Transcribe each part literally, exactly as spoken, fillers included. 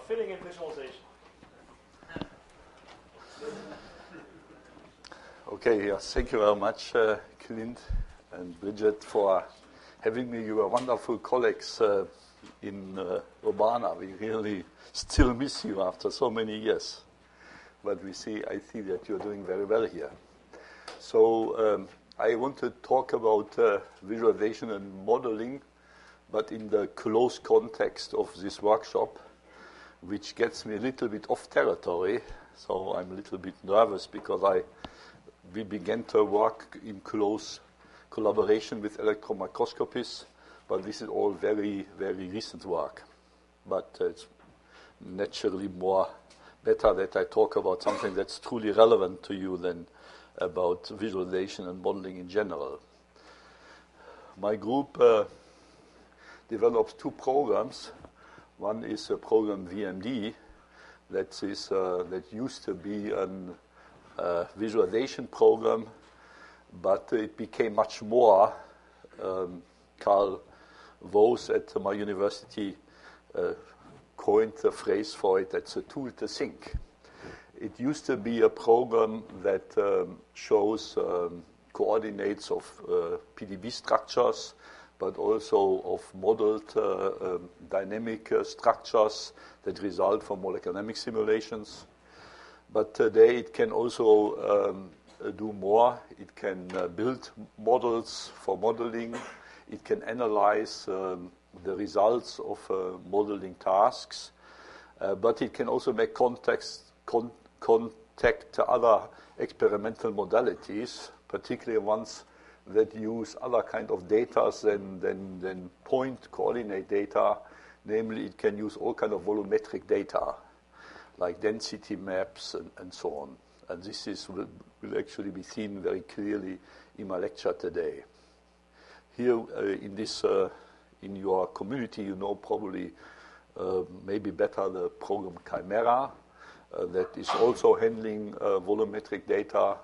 fitting in visualization. Okay, yes, thank you very much, uh, Clint and Bridget, for having me. You are wonderful colleagues uh, in uh, Urbana. We really still miss you after so many years. But we see, I see that you're doing very well here. So um, I want to talk about uh, visualization and modeling, but in the close context of this workshop, which gets me a little bit off territory. So I'm a little bit nervous because I we began to work in close collaboration with electron microscopists, but this is all very, very recent work. But uh, it's naturally more better that I talk about something that's truly relevant to you than about visualization and modeling in general. My group uh, develops two programs. One is a program V M D that is uh, that used to be an Uh, visualization program, but it became much more. Um, Carl Woese at my university uh, coined the phrase for it, that's a tool to think. It used to be a program that um, shows um, coordinates of uh, P D B structures, but also of modeled uh, um, dynamic uh, structures that result from molecular dynamics simulations. But today it can also um, do more. It can uh, build models for modeling. It can analyze um, the results of uh, modeling tasks. Uh, but it can also make context, con- contact to other experimental modalities, particularly ones that use other kind of data than, than, than point coordinate data. Namely, it can use all kind of volumetric data, like density maps and, and so on. And this is will, will actually be seen very clearly in my lecture today. Here uh, in this, uh, in your community, you know probably uh, maybe better the program Chimera uh, that is also handling uh, volumetric data.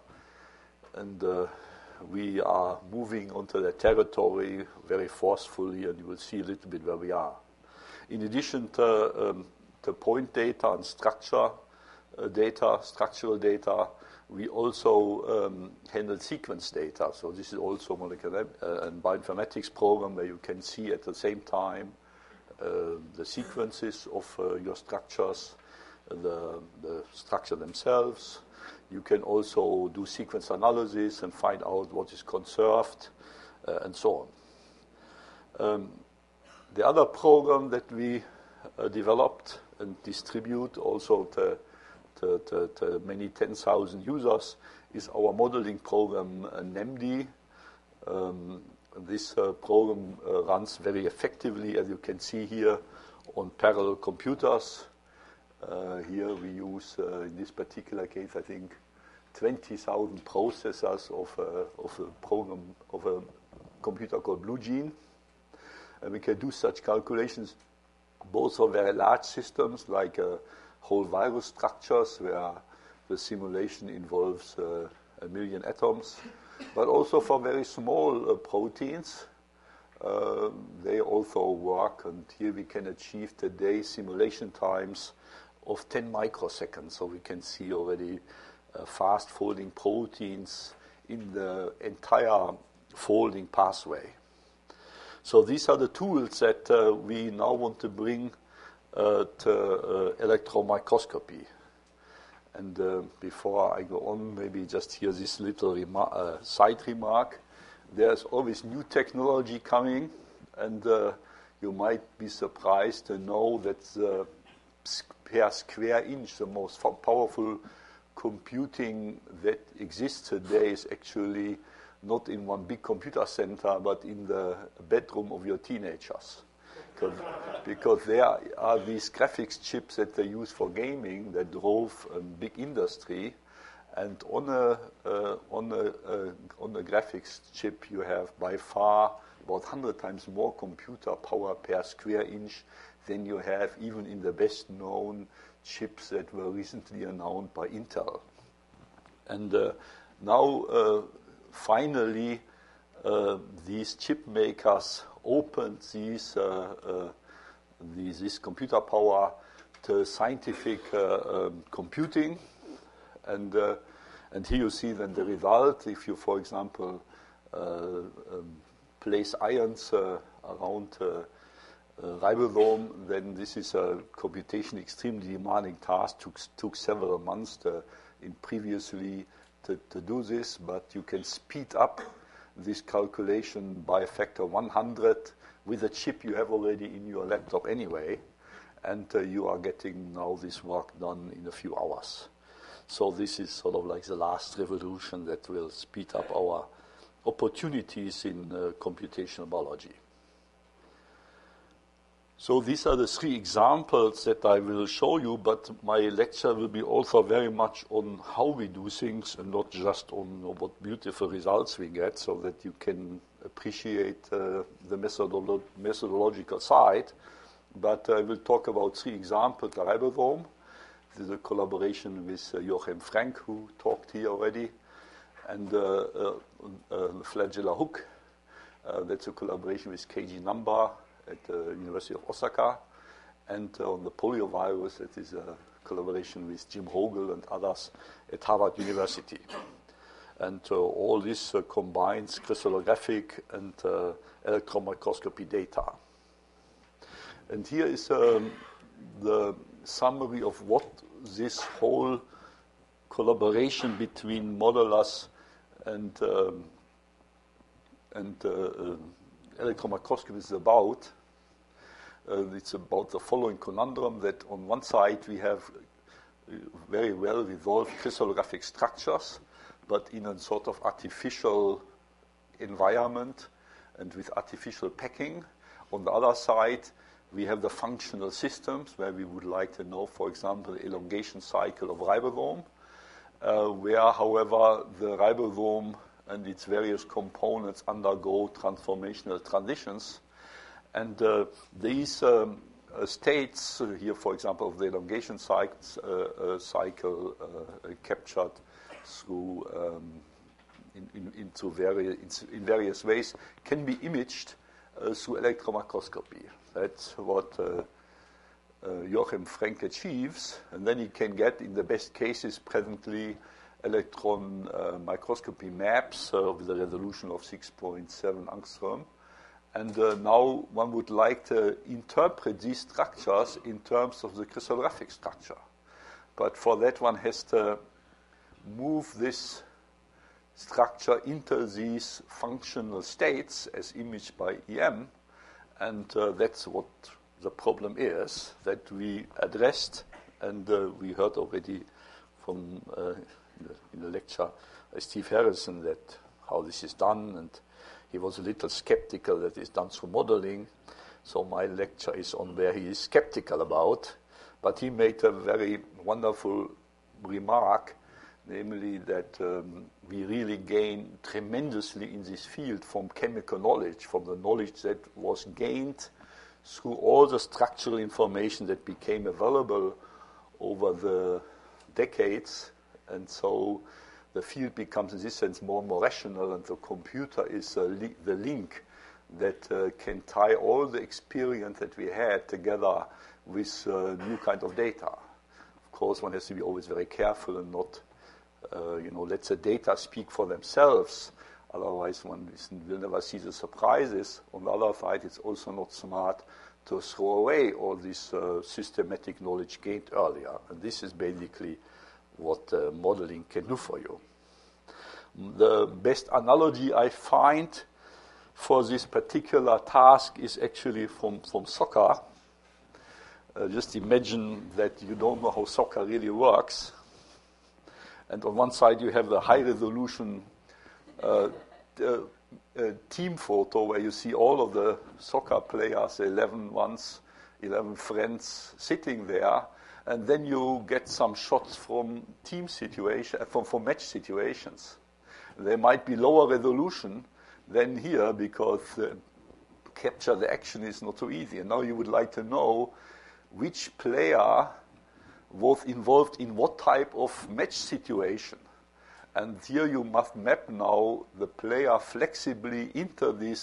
And uh, we are moving onto the territory very forcefully, and you will see a little bit where we are. In addition to um, the point data and structure uh, data, structural data, we also um, handle sequence data. So this is also molecular uh, and bioinformatics program where you can see at the same time uh, the sequences of uh, your structures, uh, the, the structure themselves. You can also do sequence analysis and find out what is conserved uh, and so on. Um, the other program that we uh, developed and distribute also to, to, to, to many ten thousand users is our modeling program, uh, NEMD. Um, this uh, program uh, runs very effectively, as you can see here, on parallel computers. Uh, here we use, uh, in this particular case, I think, twenty thousand processors of, uh, of a program, of a computer called BlueGene. And we can do such calculations both for very large systems like uh, whole virus structures where the simulation involves uh, a million atoms, but also for very small uh, proteins. Uh, they also work, and here we can achieve today simulation times of ten microseconds. So we can see already uh, fast folding proteins in the entire folding pathway. So these are the tools that uh, we now want to bring uh, to uh, electron microscopy. And uh, before I go on, maybe just hear this little remar- uh, side remark. There's always new technology coming, and uh, you might be surprised to know that the per square inch, the most powerful computing that exists today is actually not in one big computer center, but in the bedroom of your teenagers. Because, because there are these graphics chips that they use for gaming that drove a big industry. And on a, uh, on, a, uh, on a graphics chip, you have by far about one hundred times more computer power per square inch than you have even in the best known chips that were recently announced by Intel. And uh, now, uh, finally, uh, these chip makers opened these, uh, uh, these, this computer power to scientific uh, um, computing. And uh, and here you see then the result. If you, for example, uh, um, place ions uh, around uh, uh, ribosome, then this is a computation extremely demanding task. Took took several months to, in previously to, to do this, but you can speed up this calculation by a factor one hundred with a chip you have already in your laptop anyway, and uh, you are getting now this work done in a few hours. So this is sort of like the last revolution that will speed up our opportunities in uh, computational biology. So these are the three examples that I will show you, but my lecture will be also very much on how we do things and not just on you know, what beautiful results we get, so that you can appreciate uh, the methodolo- methodological side. But I will talk about three examples, the ribosome. This is a collaboration with uh, Joachim Frank, who talked here already, and uh, uh, uh, the flagellar hook. Uh, that's a collaboration with Keiji Namba at the University of Osaka, and uh, on the poliovirus, it is a collaboration with Jim Hogel and others at Harvard University. And uh, all this uh, combines crystallographic and uh, electron microscopy data. And here is um, the summary of what this whole collaboration between modelers and um, and uh, uh, electron microscopy is about. Uh, it's about the following conundrum: that on one side we have uh, very well resolved crystallographic structures, but in a sort of artificial environment and with artificial packing. On the other side, we have the functional systems where we would like to know, for example, the elongation cycle of ribosome, uh, where, however, the ribosome and its various components undergo transformational transitions. And uh, these um, uh, states, uh, here, for example, of the elongation cycle, uh, uh, cycle uh, uh, captured through um, in, in, into various, in various ways, can be imaged uh, through electron microscopy. That's what uh, uh, Joachim Frank achieves, and then he can get, in the best cases, presently electron uh, microscopy maps uh, with a resolution of six point seven angstrom. And uh, now one would like to interpret these structures in terms of the crystallographic structure. But for that, one has to move this structure into these functional states as imaged by E M. And uh, that's what the problem is that we addressed. And uh, we heard already from uh, in, the, in the lecture by Steve Harrison that how this is done. And he was a little skeptical that it's done through modeling. So my lecture is on where he is skeptical about. But he made a very wonderful remark, namely that um, we really gain tremendously in this field from chemical knowledge, from the knowledge that was gained through all the structural information that became available over the decades. And so the field becomes, in this sense, more and more rational, and the computer is uh, li- the link that uh, can tie all the experience that we had together with uh, new kind of data. Of course, one has to be always very careful and not Uh, you know, let the data speak for themselves. Otherwise, one will never see the surprises. On the other side, it's also not smart to throw away all this uh, systematic knowledge gained earlier. And this is basically what uh, modeling can do for you. The best analogy I find for this particular task is actually from, from soccer. Uh, just imagine that you don't know how soccer really works. And on one side, you have the high-resolution uh, uh, uh, team photo where you see all of the soccer players, eleven ones, eleven friends sitting there. And then you get some shots from team situation, from, from match situations. They might be lower resolution than here because uh, capture the action is not so easy. And now you would like to know which player was involved in what type of match situation. And here you must map now the player flexibly into these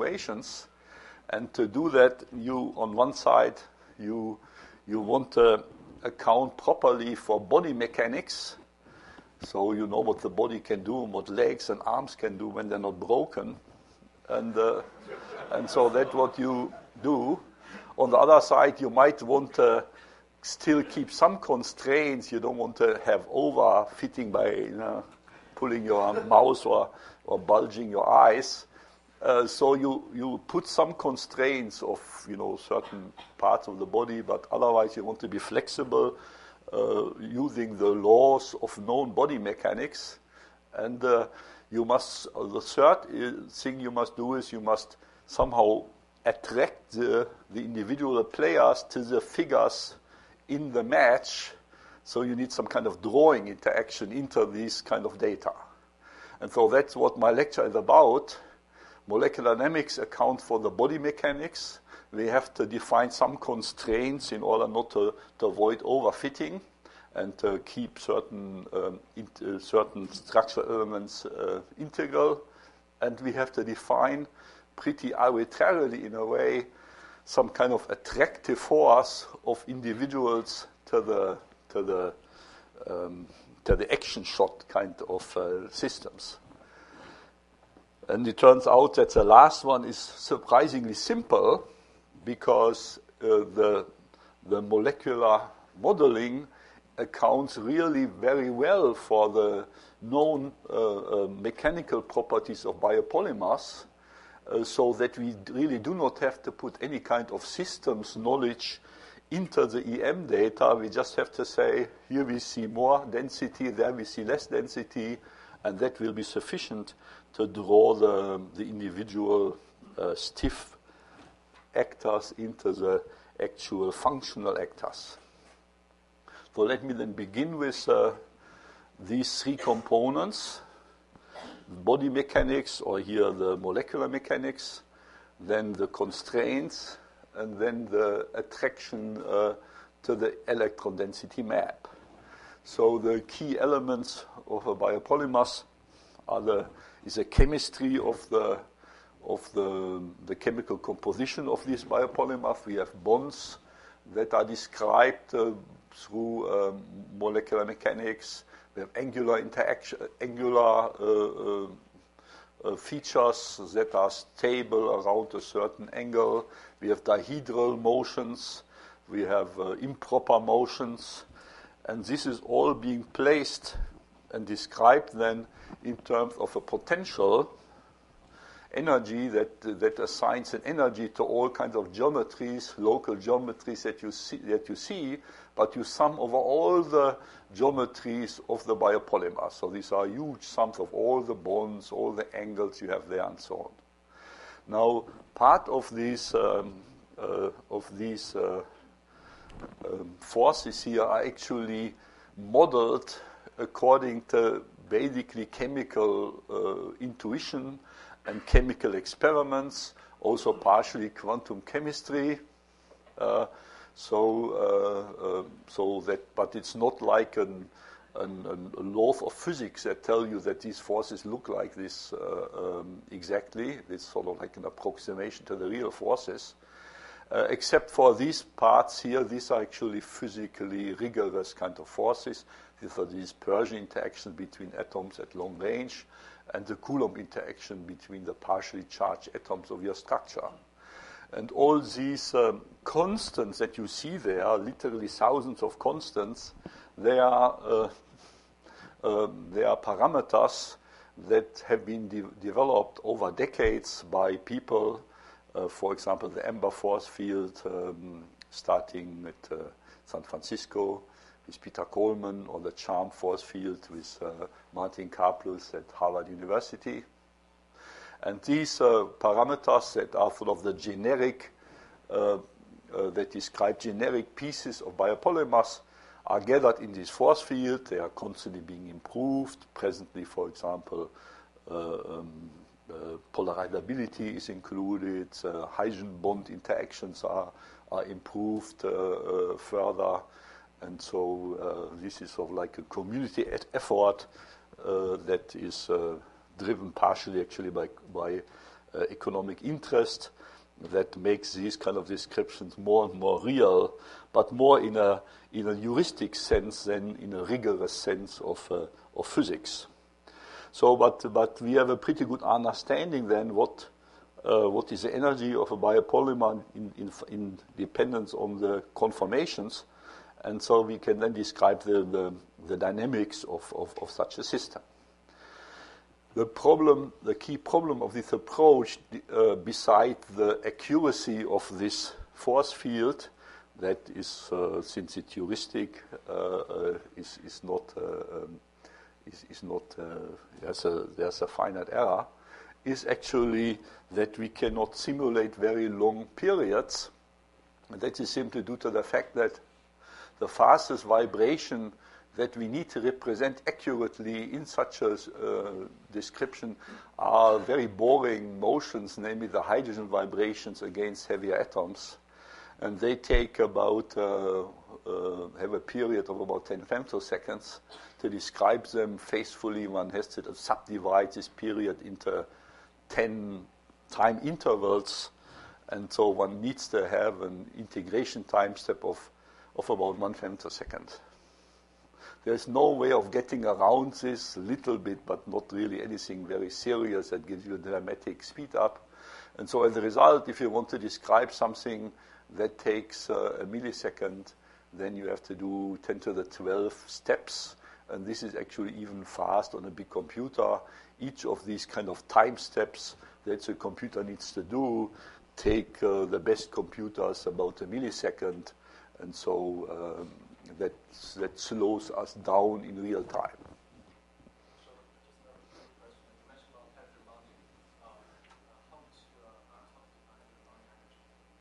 situations. And to do that, you, on one side, you, you want to account properly for body mechanics, so you know what the body can do and what legs and arms can do when they're not broken. And uh, and so that's what you do. On the other side, you might want to still keep some constraints. You don't want to have overfitting by you know, pulling your mouth or, or bulging your eyes. Uh, so you, you put some constraints of you know certain parts of the body, but otherwise you want to be flexible uh, using the laws of known body mechanics. And uh, you must, uh, the third thing you must do is you must somehow attract the, the individual players to the figures in the match. So you need some kind of drawing interaction into these kind of data. And so that's what my lecture is about. Molecular dynamics account for the body mechanics. We have to define some constraints in order not to, to avoid overfitting and to keep certain um, in, uh, certain structural elements uh, integral. And we have to define pretty arbitrarily, in a way, some kind of attractive force of individuals to the to the um, to the action shot kind of uh, systems. And it turns out that the last one is surprisingly simple, because uh, the the molecular modeling accounts really very well for the known uh, uh, mechanical properties of biopolymers, uh, so that we really do not have to put any kind of systems knowledge into the E M data. We just have to say, here we see more density, there we see less density, and that will be sufficient to draw the, the individual uh, stiff actors into the actual functional actors. So let me then begin with uh, these three components: body mechanics, or here the molecular mechanics, then the constraints, and then the attraction uh, to the electron density map. So the key elements of a biopolymers are the is the chemistry of the of the the chemical composition of these biopolymers. We have bonds that are described uh, through um, molecular mechanics. We have angular interaction, angular uh, uh, uh, features that are stable around a certain angle. We have dihedral motions. We have uh, improper motions, and this is all being placed and described then in terms of a potential energy that that assigns an energy to all kinds of geometries, local geometries that you see, that you see, but you sum over all the geometries of the biopolymer. So these are huge sums of all the bonds, all the angles you have there, and so on. Now, part of these um, uh, of these uh, um, forces here are actually modeled according to basically chemical uh, intuition and chemical experiments, also partially quantum chemistry. Uh, so, uh, uh, so that, but it's not like an, an, an, a law of physics that tell you that these forces look like this uh, um, exactly. It's sort of like an approximation to the real forces. Uh, except for these parts here, these are actually physically rigorous kind of forces. These are the dispersion interactions between atoms at long range, and the Coulomb interaction between the partially charged atoms of your structure. And all these um, constants that you see there, literally thousands of constants, they are, uh, uh, they are parameters that have been de- developed over decades by people. Uh, for example, the Amber force field, um, starting at uh, San Francisco, with Peter Coleman, or the charm force field with uh, Martin Karplus at Harvard University. And these uh, parameters that are sort of the generic, uh, uh, that describe generic pieces of biopolymers are gathered in this force field. They are constantly being improved. Presently, for example, uh, um, uh, polarizability is included. Uh, hydrogen bond interactions are, are improved uh, uh, further. And so uh, this is sort of like a community effort uh, that is uh, driven partially actually by, by uh, economic interest. that makes these kind of descriptions more and more real, but more in a in a heuristic sense than in a rigorous sense of uh, of physics. So, but but we have a pretty good understanding then what uh, what is the energy of a biopolymer in, in in dependence on the conformations, and so we can then describe the the, the dynamics of, of, of such a system. The problem, the key problem of this approach, uh, beside the accuracy of this force field, that is, uh, since it's heuristic, uh, uh, is is not uh, um, is, is not uh, there's a there's a finite error, is actually that we cannot simulate very long periods, and that is simply due to the fact that the fastest vibration that we need to represent accurately in such a uh, description are very boring motions, namely the hydrogen vibrations against heavier atoms. And they take about, uh, uh, have a period of about ten femtoseconds. To describe them faithfully, one has to subdivide this period into ten time intervals. And so one needs to have an integration time step of, of about one femtosecond. There's no way of getting around this, a little bit, but not really anything very serious that gives you a dramatic speed up. And so as a result, if you want to describe something that takes uh, a millisecond, then you have to do ten to the twelve steps. And this is actually even fast on a big computer. Each of these kind of time steps that the computer needs to do take uh, the best computers about a millisecond. And so um, that that slows us down in real time. So just a quick question. You mentioned about hydrogen bonding. Uh, uh, how much uh, how to define hydrogen bonding energy?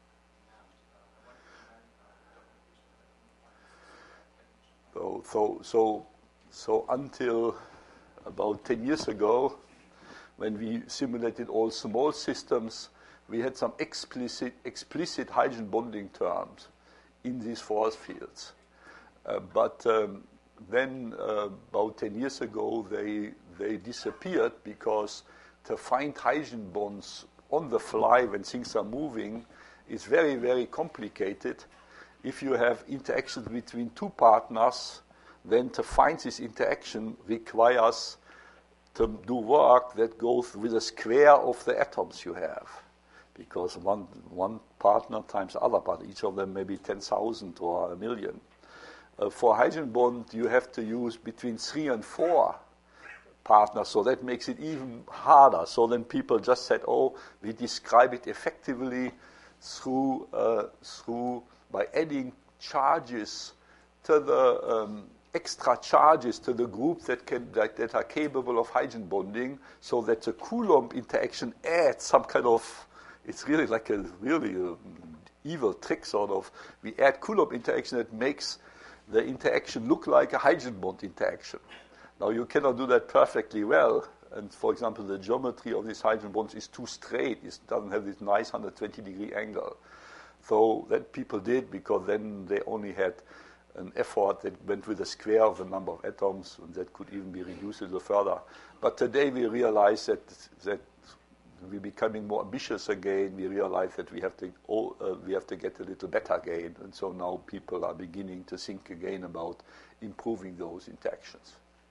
And uh, when So so so so until about ten years ago, when we simulated all small systems, we had some explicit explicit hydrogen bonding terms in these force fields. Uh, but um, then, uh, about ten years ago, they they disappeared because to find hydrogen bonds on the fly when things are moving is very, very complicated. If you have interactions between two partners, then to find this interaction requires to do work that goes with the square of the atoms you have, because one one partner times other partner, each of them maybe ten thousand or a million. Uh, for hydrogen bond, you have to use between three and four partners, so that makes it even harder. So then people just said, "Oh, we describe it effectively through uh, through by adding charges to the um, extra charges to the groups that can that, that are capable of hydrogen bonding, so that the Coulomb interaction adds some kind of." It's really like a really uh, evil trick, sort of. We add Coulomb interaction that makes the interaction look like a hydrogen bond interaction. Now, you cannot do that perfectly well, and for example, the geometry of these hydrogen bonds is too straight. It doesn't have this nice one hundred twenty degree angle. So that people did, because then they only had an effort that went with the square of the number of atoms, and that could even be reduced a little further. But today we realize that that we're becoming more ambitious again. We realize that we have to all, uh, we have to get a little better gain, and so now people are beginning to think again about improving those interactions.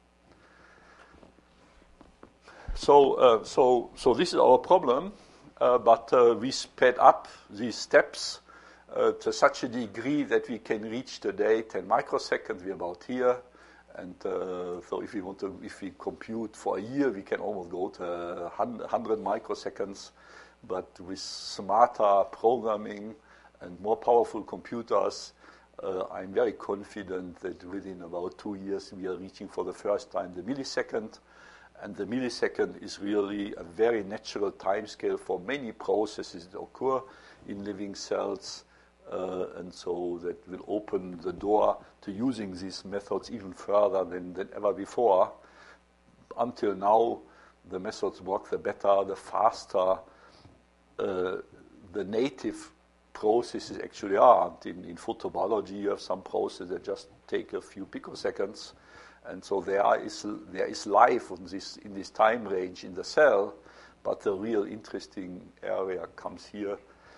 So, uh, so, so this is our problem. Uh, but uh, we sped up these steps uh, to such a degree that we can reach today ten microseconds. We're about here. And uh, so if we want to, if we compute for a year, we can almost go to one hundred microseconds. But with smarter programming and more powerful computers, uh, I'm very confident that within about two years we are reaching for the first time the millisecond. And the millisecond is really a very natural timescale for many processes that occur in living cells. Uh, and so that will open the door to using these methods even further than, than ever before. Until now, the methods work the better, the faster uh, the native processes actually are. In, in photobiology, you have some processes that just take a few picoseconds, and so there is there is life in this in this time range in the cell. But the real interesting area comes here.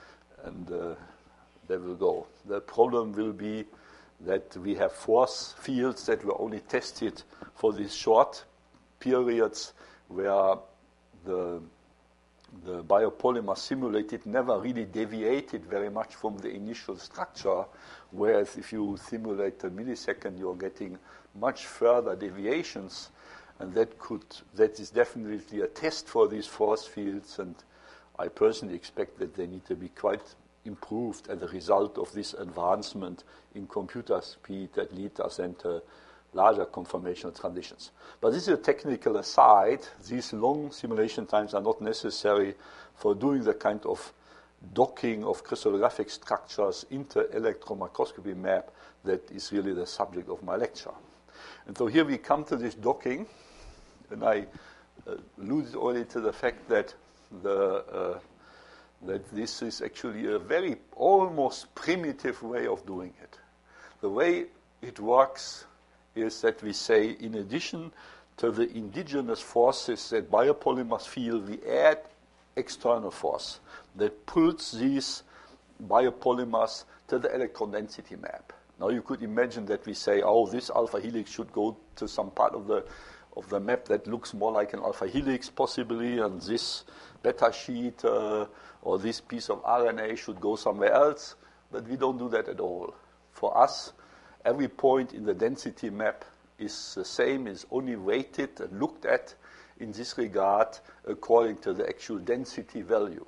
and uh, they will go. The problem will be that we have force fields that were only tested for these short periods where the the biopolymer simulated never really deviated very much from the initial structure, whereas if you simulate a millisecond, you're getting much further deviations, and that could that is definitely a test for these force fields, and I personally expect that they need to be quite improved as a result of this advancement in computer speed that leads us into larger conformational transitions. But this is a technical aside. These long simulation times are not necessary for doing the kind of docking of crystallographic structures into electron microscopy map that is really the subject of my lecture. And so here we come to this docking, and I uh, alluded already to the fact that the uh, that this is actually a very almost primitive way of doing it. The way it works is that we say, in addition to the indigenous forces that biopolymers feel, we add external force that pulls these biopolymers to the electron density map. Now you could imagine that we say, oh, this alpha helix should go to some part of the of the map that looks more like an alpha helix possibly, and this beta sheet uh, or this piece of R N A should go somewhere else, but we don't do that at all. For us, every point in the density map is the same, is only weighted and looked at in this regard according to the actual density value.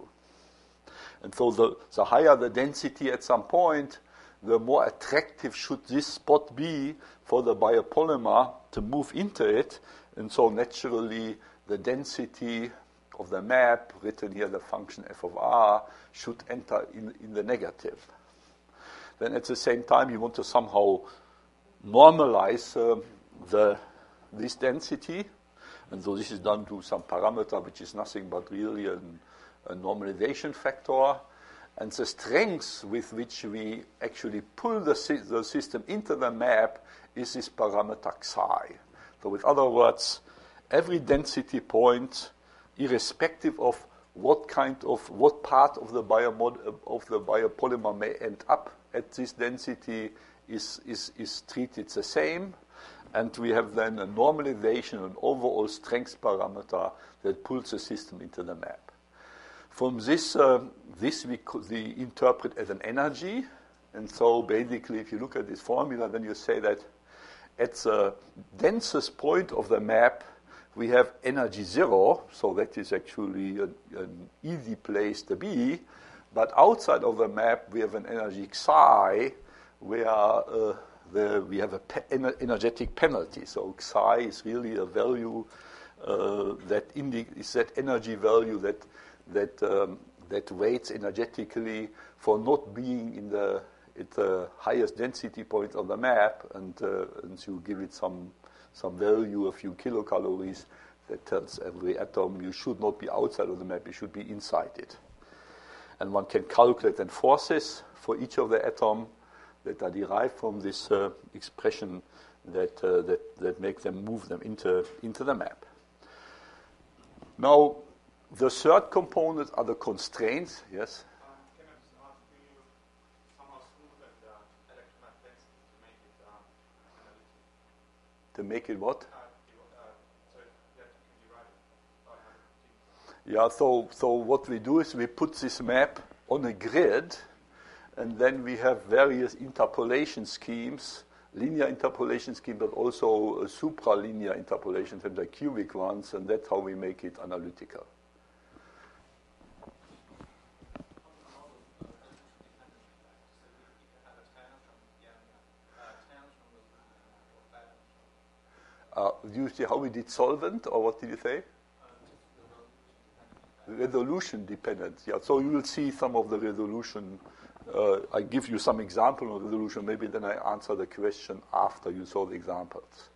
And so the, the higher the density at some point, the more attractive should this spot be for the biopolymer to move into it. And so naturally, the density of the map, written here the function f of r, should enter in, in the negative. Then at the same time, you want to somehow normalize uh, the this density. And so this is done to some parameter, which is nothing but really an, a normalization factor. And the strength with which we actually pull the, si- the system into the map is this parameter psi. So with other words, every density point, irrespective of what kind of, what part of the, biomod- of the biopolymer may end up at this density is, is, is treated the same. And we have then a normalization, an overall strength parameter that pulls the system into the map. From this, uh, this we, could, we interpret as an energy. And so basically, if you look at this formula, then you say that at the densest point of the map, we have energy zero. So that is actually a, an easy place to be. But outside of the map, we have an energy psi, where uh, the, we have a pe- ener- energetic penalty. So psi is really a value uh, that indi- is that energy value that that um, that waits energetically for not being in the at the highest density point on the map, and uh, and you give it some some value, a few kilocalories, that tells every atom you should not be outside of the map, you should be inside it. And one can calculate then forces for each of the atom that are derived from this uh, expression that, uh, that that make them move them into into the map. Now, the third component are the constraints. Yes. Um, can I just ask, do you somehow smoothen the electromagnetic density to make it uh, analytic? To make it what? Uh, you, uh, so that you can derive it by one hundred T. Yeah. So so what we do is we put this map on a grid. And then we have various interpolation schemes, linear interpolation schemes, but also uh, supralinear interpolation schemes, like cubic ones, and that's how we make it analytical. Uh, do you see how we did solvent, or what did you say? Resolution dependent. Yeah. So you will see some of the resolution. Uh, I give you some example of resolution. Maybe then I answer the question after you saw the examples.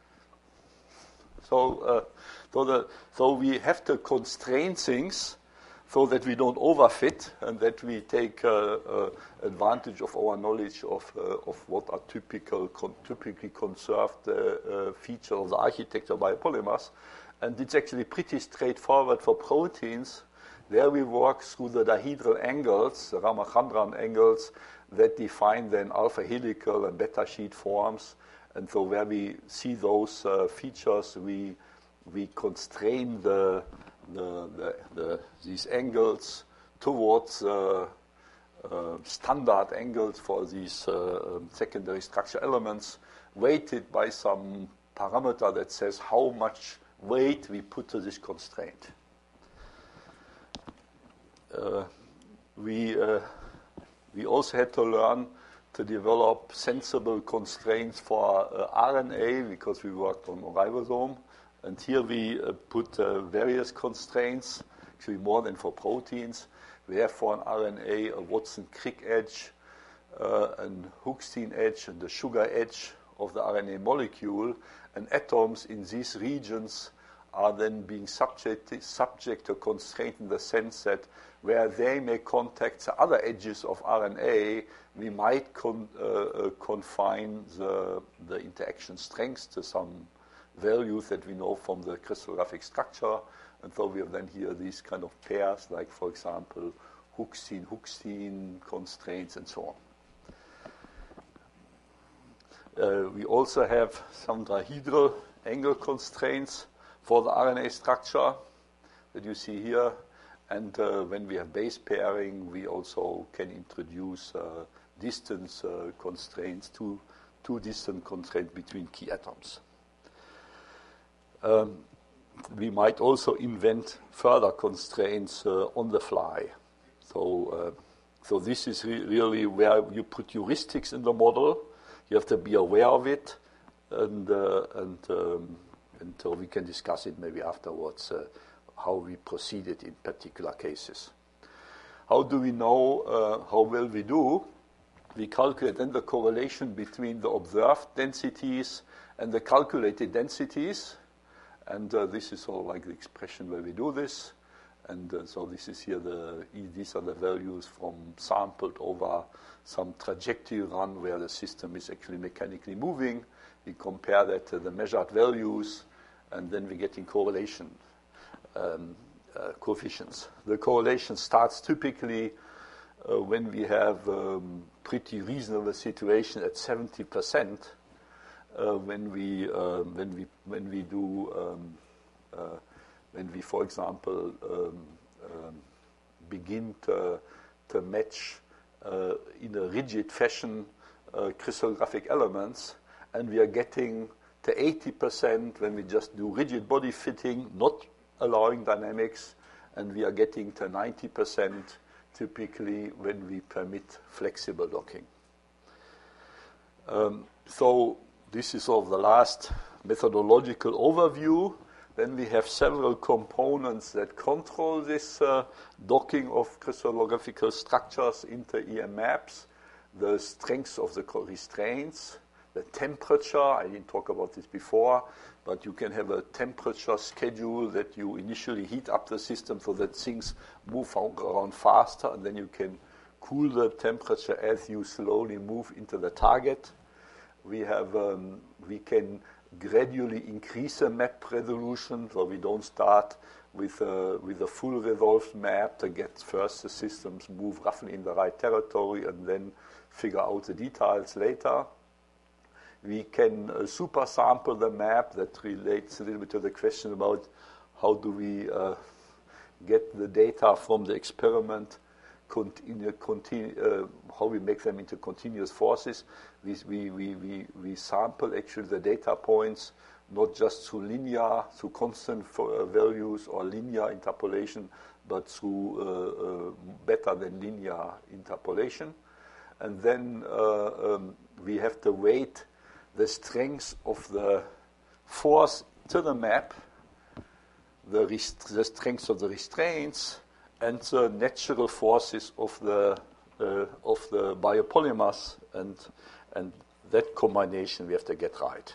So, uh, so, the, so we have to constrain things so that we don't overfit and that we take uh, uh, advantage of our knowledge of uh, of what are typical, con- typically conserved uh, uh, features of the architecture of biopolymers. And it's actually pretty straightforward for proteins. There we work through the dihedral angles, the Ramachandran angles, that define then alpha helical and beta sheet forms. And so where we see those uh, features, we we constrain the, the, the, the these angles towards uh, uh, standard angles for these uh, secondary structure elements, weighted by some parameter that says how much weight we put to this constraint. Uh, we uh, we also had to learn to develop sensible constraints for uh, R N A because we worked on ribosome, and here we uh, put uh, various constraints, actually more than for proteins. We have for an R N A a Watson-Crick edge, uh, an Hookstein edge, and the sugar edge of the R N A molecule, and atoms in these regions are then being subject, subject to constraint in the sense that where they may contact the other edges of R N A, we might con, uh, uh, confine the, the interaction strengths to some values that we know from the crystallographic structure. And so we have then here these kind of pairs, like, for example, Hookstein-Hookstein constraints and so on. Uh, we also have some dihedral angle constraints for the R N A structure that you see here. And uh, when we have base pairing, we also can introduce uh, distance uh, constraints, two, two distance constraints between key atoms. Um, we might also invent further constraints uh, on the fly. So, uh, so this is re- really where you put heuristics in the model. You have to be aware of it, and uh, and um, and so we can discuss it maybe afterwards. Uh, how we proceeded in particular cases. How do we know uh, how well we do? We calculate then the correlation between the observed densities and the calculated densities. And uh, this is all like the expression where we do this. And uh, so this is here, the these are the values from sampled over some trajectory run where the system is actually mechanically moving. We compare that to the measured values, and then we get in correlation Um, uh, coefficients. The correlation starts typically uh, when we have um, pretty reasonable situation at seventy percent. Uh, when we uh, when we when we do um, uh, when we, for example, um, um, begin to to match uh, in a rigid fashion uh, crystallographic elements, and we are getting to eighty percent when we just do rigid body fitting, not allowing dynamics, and we are getting to ninety percent typically when we permit flexible docking. Um, so this is of the last methodological overview. Then we have several components that control this uh, docking of crystallographical structures into E M maps, the strength of the restraints, the temperature. I didn't talk about this before, but you can have a temperature schedule that you initially heat up the system so that things move around faster, and then you can cool the temperature as you slowly move into the target. We have um, we can gradually increase the map resolution, so we don't start with a, with a full resolved map to get first the systems move roughly in the right territory and then figure out the details later. We can uh, super sample the map. That relates a little bit to the question about how do we uh, get the data from the experiment, continue, continue, uh, how we make them into continuous forces. We, we, we, we, we sample actually the data points, not just through linear, through constant for, uh, values or linear interpolation, but through uh, uh, better than linear interpolation. And then uh, um, we have to weight the strength of the force to the map, the, rest- the strength of the restraints, and the natural forces of the uh, of the biopolymers, and and that combination we have to get right.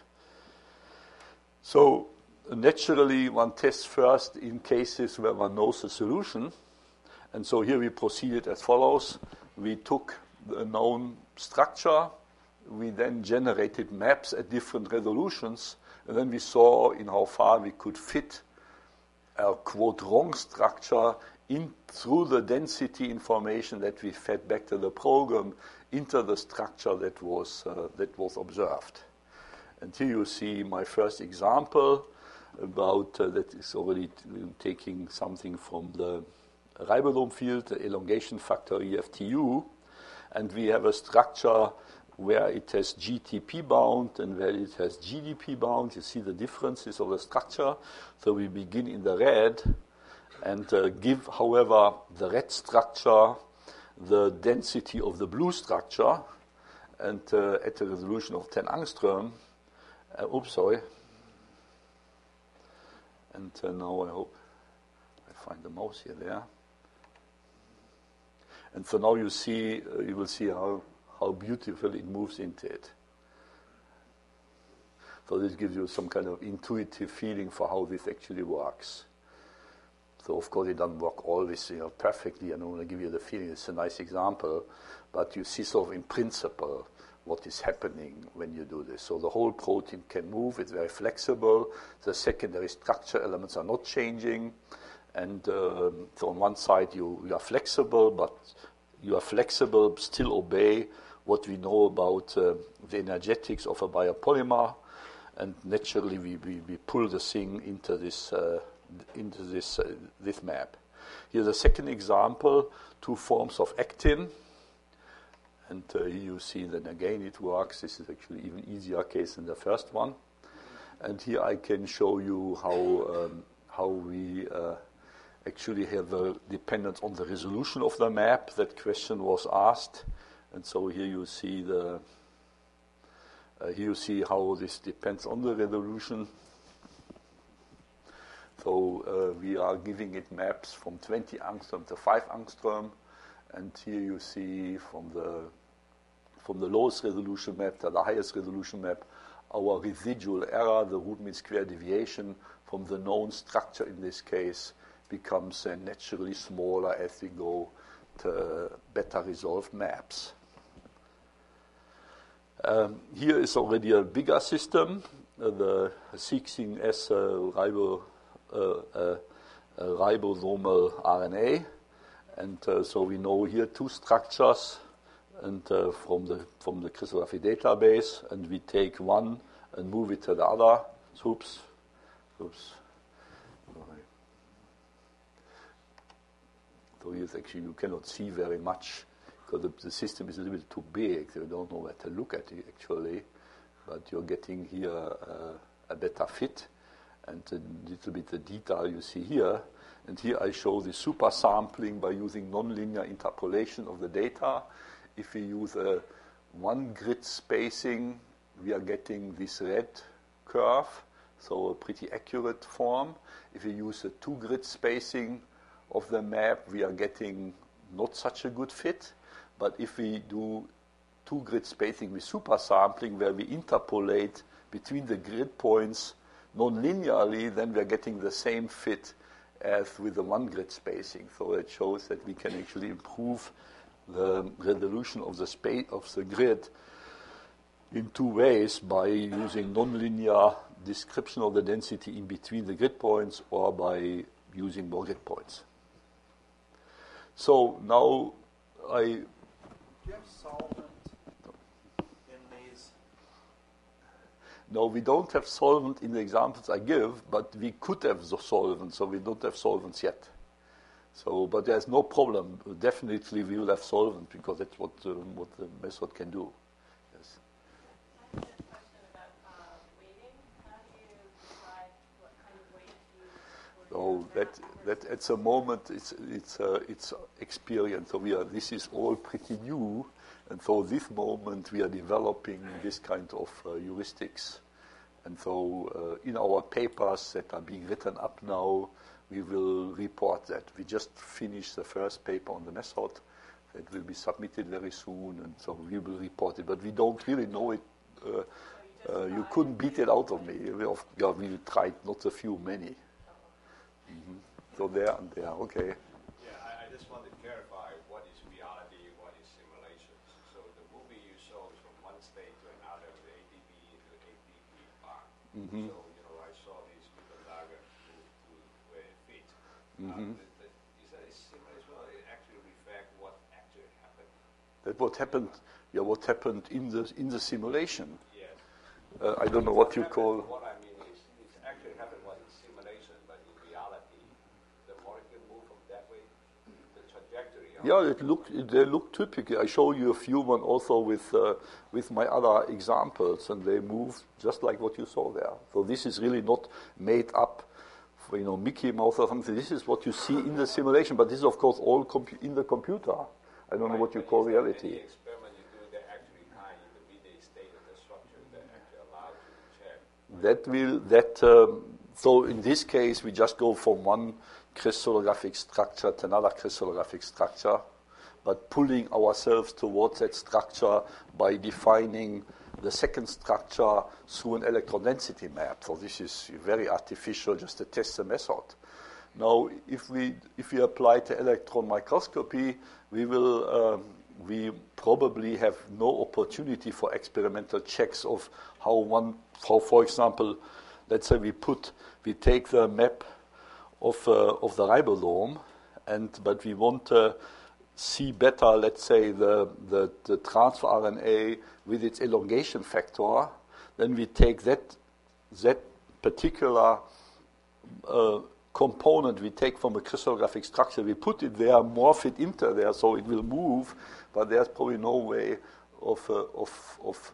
So naturally, one tests first in cases where one knows the solution, and so here we proceeded as follows: we took the known structure. We then generated maps at different resolutions, and then we saw in how far we could fit a quote wrong structure in through the density information that we fed back to the program into the structure that was uh, that was observed. And here you see my first example about uh, that is already t- taking something from the ribosome field, the elongation factor E F T U, and we have a structure where it has G T P bound and where it has G D P bound. You see the differences of the structure. So we begin in the red and uh, give, however, the red structure the density of the blue structure, and uh, at a resolution of ten angstrom. Uh, oops, sorry. And uh, now I hope I find the mouse here there. And so now you see, uh, you will see how, how beautiful it moves into it. So this gives you some kind of intuitive feeling for how this actually works. So of course it doesn't work always, you know, perfectly. I don't want to give you the feeling. It's a nice example, but you see sort of in principle what is happening when you do this. So the whole protein can move. It's very flexible. The secondary structure elements are not changing, and um, so on one side you, you are flexible, but you are flexible, still obey what we know about uh, the energetics of a biopolymer, and naturally we, we, we pull the thing into this. Uh, into this uh, this map. Here's a second example, two forms of actin. And uh, here you see that again it works. This is actually even easier case than the first one. And here I can show you how um, how we uh, actually have a dependence on the resolution of the map. That question was asked. And so here you see the uh, here you see how this depends on the resolution. So uh, we are giving it maps from twenty angstrom to five angstrom, and here you see from the from the lowest resolution map to the highest resolution map, our residual error, the root mean square deviation from the known structure in this case, becomes uh, naturally smaller as we go to better resolved maps. Um, here is already a bigger system, uh, the sixteen S uh, ribo. Uh, uh, uh, ribosomal R N A, and uh, so we know here two structures, and uh, from the from the crystallography database, and we take one and move it to the other. Oops, oops. Sorry. So here's actually you cannot see very much because the, the system is a little bit too big. So you don't know where to look at it actually, but you're getting here uh, a better fit. And a little bit the detail you see here. And here I show the super sampling by using nonlinear interpolation of the data. If we use a one grid spacing, we are getting this red curve, so a pretty accurate form. If we use a two grid spacing of the map, we are getting not such a good fit. But if we do two grid spacing with super sampling, where we interpolate between the grid points non-linearly, then we are getting the same fit as with the one grid spacing. So it shows that we can actually improve the resolution of the space of the grid in two ways, by using non-linear description of the density in between the grid points or by using more grid points. So now I... Do you have solvent in these? No, we don't have solvent in the examples I give, but we could have the solvent, so we don't have solvents yet. So, but there's no problem. Definitely we will have solvent because that's what uh, what the method can do. Yes. I have a question about uh, weighting. How do you decide what kind of weight to use? So that that at the moment it's it's uh, it's experience. So we are this is all pretty new. And so this moment we are developing this kind of uh, heuristics. And so uh, in our papers that are being written up now, we will report that. We just finished the first paper on the method. That will be submitted very soon, and so we will report it. But we don't really know it. Uh, uh, you couldn't beat it out of me. We, of, yeah, we tried not a few, many. Mm-hmm. So there and there, okay. Yeah, I, I just want to clarify what is reality, what is simulation. So the movie you show is from one state to another, the A D P to A P P part. Mm-hmm. So, you know, I saw this Gutenberg move to where it fits. Mm-hmm. Uh, the, the, is that a That what happened, yeah, what happened in the in the simulation. Yes. Uh, I don't know what you happened- call. What I mean is, it actually happened was in simulation, but in reality, the molecule moved from that way. The trajectory. Of Yeah, it look they look typical. I show you a few one also with uh, with my other examples, and they move just like what you saw there. So this is really not made up, for, you know, Mickey Mouse or something. This is what you see in the simulation, but this is of course all compu- in the computer. I don't know what you call reality. Any experiment you do, they actually kind of intermediate state of the structure that actually allow you to check. That will that um, so in this case we just go from one crystallographic structure to another crystallographic structure, but pulling ourselves towards that structure by defining the second structure through an electron density map. So this is very artificial, just to test the method. Now, if we if we apply to electron microscopy, we will um, we probably have no opportunity for experimental checks of how one, how for example, let's say we put we take the map of uh, of the ribosome, and but we want to see better, let's say the the, the transfer R N A with its elongation factor, then we take that that particular uh, component we take from a crystallographic structure, we put it there, morph it into there, so it will move, but there's probably no way of uh, of of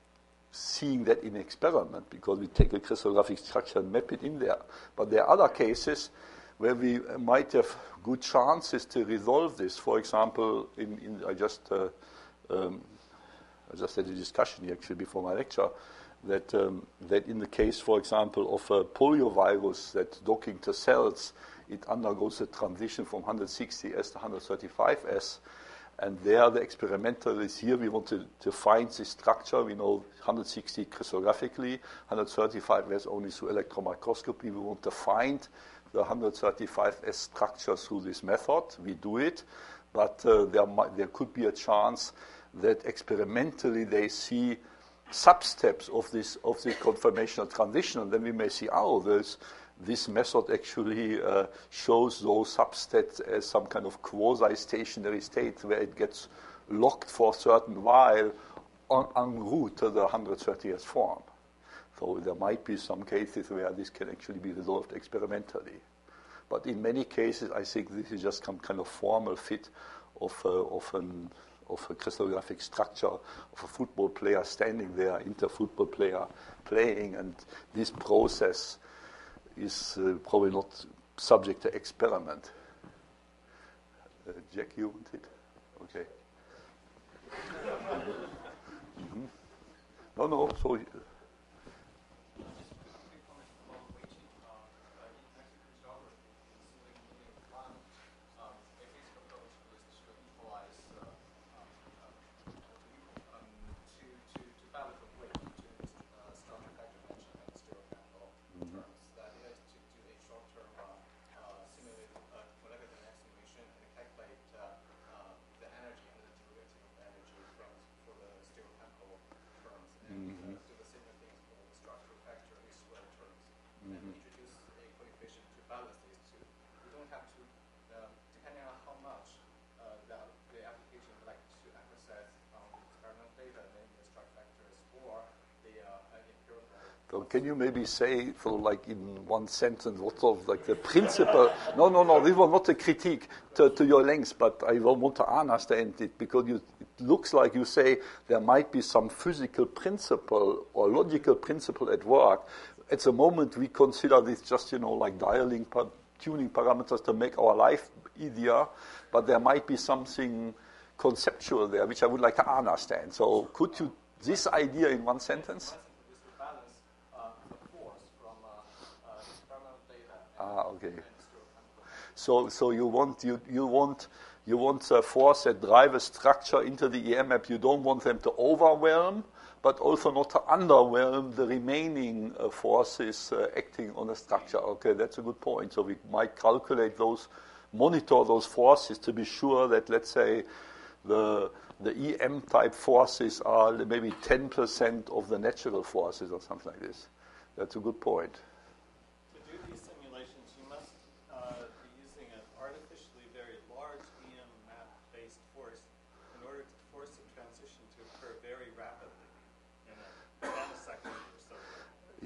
seeing that in experiment, because we take a crystallographic structure and map it in there. But there are other cases where we might have good chances to resolve this. For example, in, in I just uh, um, I just had a discussion here actually before my lecture, that um, that in the case, for example, of a poliovirus that docking to cells, it undergoes a transition from one sixty S to one thirty-five S, and there the experimental is here. We want to, to find this structure. We know one sixty crystallographically, one thirty-five S only through electron microscopy. We want to find the one thirty-five S structure through this method. We do it, but uh, there might, there could be a chance that experimentally they see substeps of this of this conformational transition, and then we may see, oh, there's, this method actually uh, shows those subsets as some kind of quasi-stationary state where it gets locked for a certain while en, en route to the one thirty S form. So there might be some cases where this can actually be resolved experimentally. But in many cases, I think this is just some kind of formal fit of, uh, of an of a crystallographic structure of a football player standing there, inter-football player playing, and this process is uh, probably not subject to experiment. Uh, Jack, you want it? Okay. mm-hmm. No, no, so... Uh, So can you maybe say, so like in one sentence, what sort of like the principle? No, no, no. This was not a critique to, to your length, but I want to understand it because you, it looks like you say there might be some physical principle or logical principle at work. At the moment, we consider this just, you know, like dialing, pa- tuning parameters to make our life easier, but there might be something conceptual there which I would like to understand. So could you this idea in one sentence? Ah, okay. So, so you want you you want you want a force that drive a structure into the E M map. You don't want them to overwhelm, but also not to underwhelm the remaining uh, forces uh, acting on the structure. Okay, that's a good point. So we might calculate those, monitor those forces to be sure that, let's say, the the E M type forces are maybe ten percent of the natural forces or something like this. That's a good point.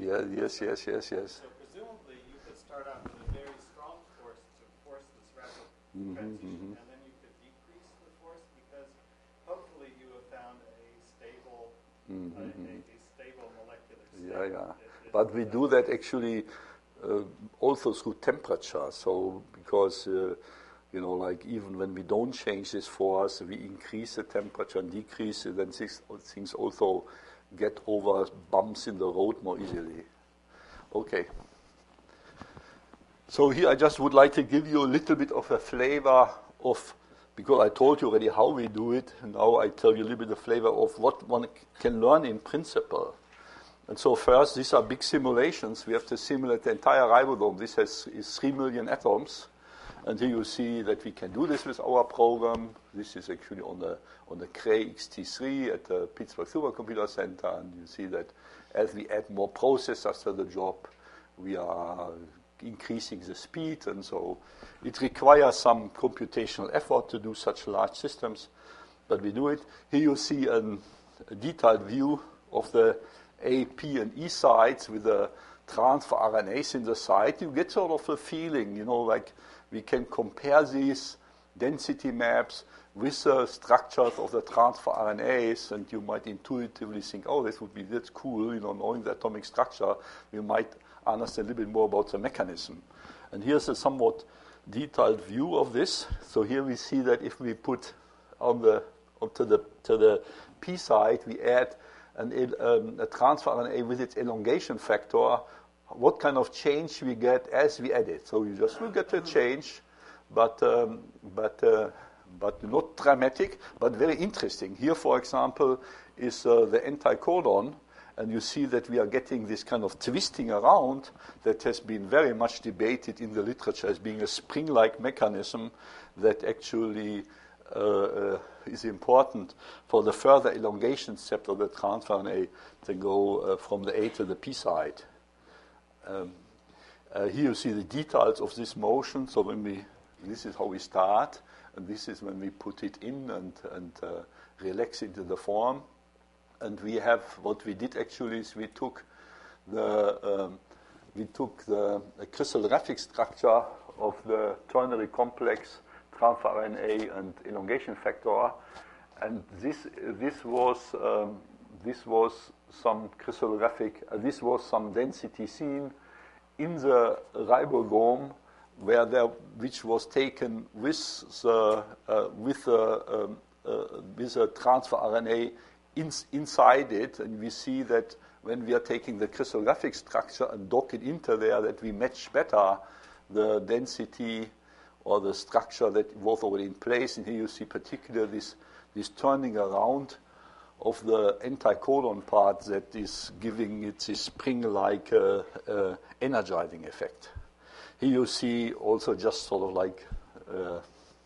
Yeah, yes, yes, yes, yes. So presumably you could start out with a very strong force to force this rapid Mhm, transition, mhm. and then you could decrease the force because hopefully you have found a stable, Mhm, uh, a, mhm. a stable molecular state. Yeah, yeah. Is- is But we that- do that actually uh, also through temperature. So because uh, you know, like even when we don't change this force, we increase the temperature and decrease it, then things, things also get over bumps in the road more easily. Okay. So here I just would like to give you a little bit of a flavor of, because I told you already how we do it, now I tell you a little bit of flavor of what one can learn in principle. And so first, these are big simulations. We have to simulate the entire ribosome. This has, is three million atoms. And here you see that we can do this with our program. This is actually on the on the Cray X T three at the Pittsburgh Supercomputer Center. And you see that as we add more processors to the job, we are increasing the speed. And so it requires some computational effort to do such large systems. But we do it. Here you see an, a detailed view of the A, P, and E sites with the transfer R N As in the site. You get sort of a feeling, you know, like we can compare these density maps with the structures of the transfer R N As, and you might intuitively think, oh, this would be that's cool, you know, knowing the atomic structure, we might understand a little bit more about the mechanism. And here's a somewhat detailed view of this. So here we see that if we put on the to the to the P side, we add an, um, a transfer R N A with its elongation factor, what kind of change we get as we add it. So you just will get a change, but um, but uh, but not dramatic, but very interesting. Here, for example, is uh, the anticodon, and you see that we are getting this kind of twisting around that has been very much debated in the literature as being a spring-like mechanism that actually uh, uh, is important for the further elongation step of the transfer R N A to go uh, from the A to the P side. Um, uh, here you see the details of this motion. So when we, this is how we start, and this is when we put it in and, and uh, relax into the form. And we have, what we did actually is we took the, um, we took the, the crystallographic structure of the ternary complex, transfer R N A, and elongation factor, and this this was um, this was some crystallographic, uh, this was some density seen in the ribosome, where there, which was taken with the uh, with the um, uh, with a transfer R N A in, inside it, and we see that when we are taking the crystallographic structure and dock it into there, that we match better the density or the structure that was already in place. And here you see particularly this this turning around of the anticodon part that is giving it this spring-like uh, uh, energizing effect. Here you see also just sort of like uh,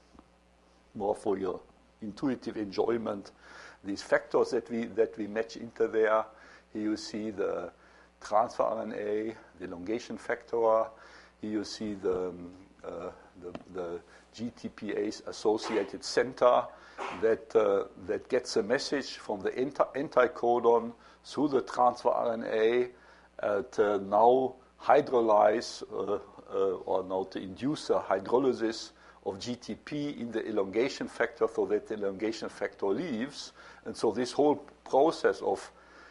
more for your intuitive enjoyment, these factors that we that we match into there. Here you see the transfer R N A, the elongation factor. Here you see the um, uh, the, the G T P A's associated center that uh, that gets a message from the anti- anticodon through the transfer R N A uh, to now hydrolyze uh, uh, or now to induce a hydrolysis of G T P in the elongation factor so that the elongation factor leaves. And so this whole process of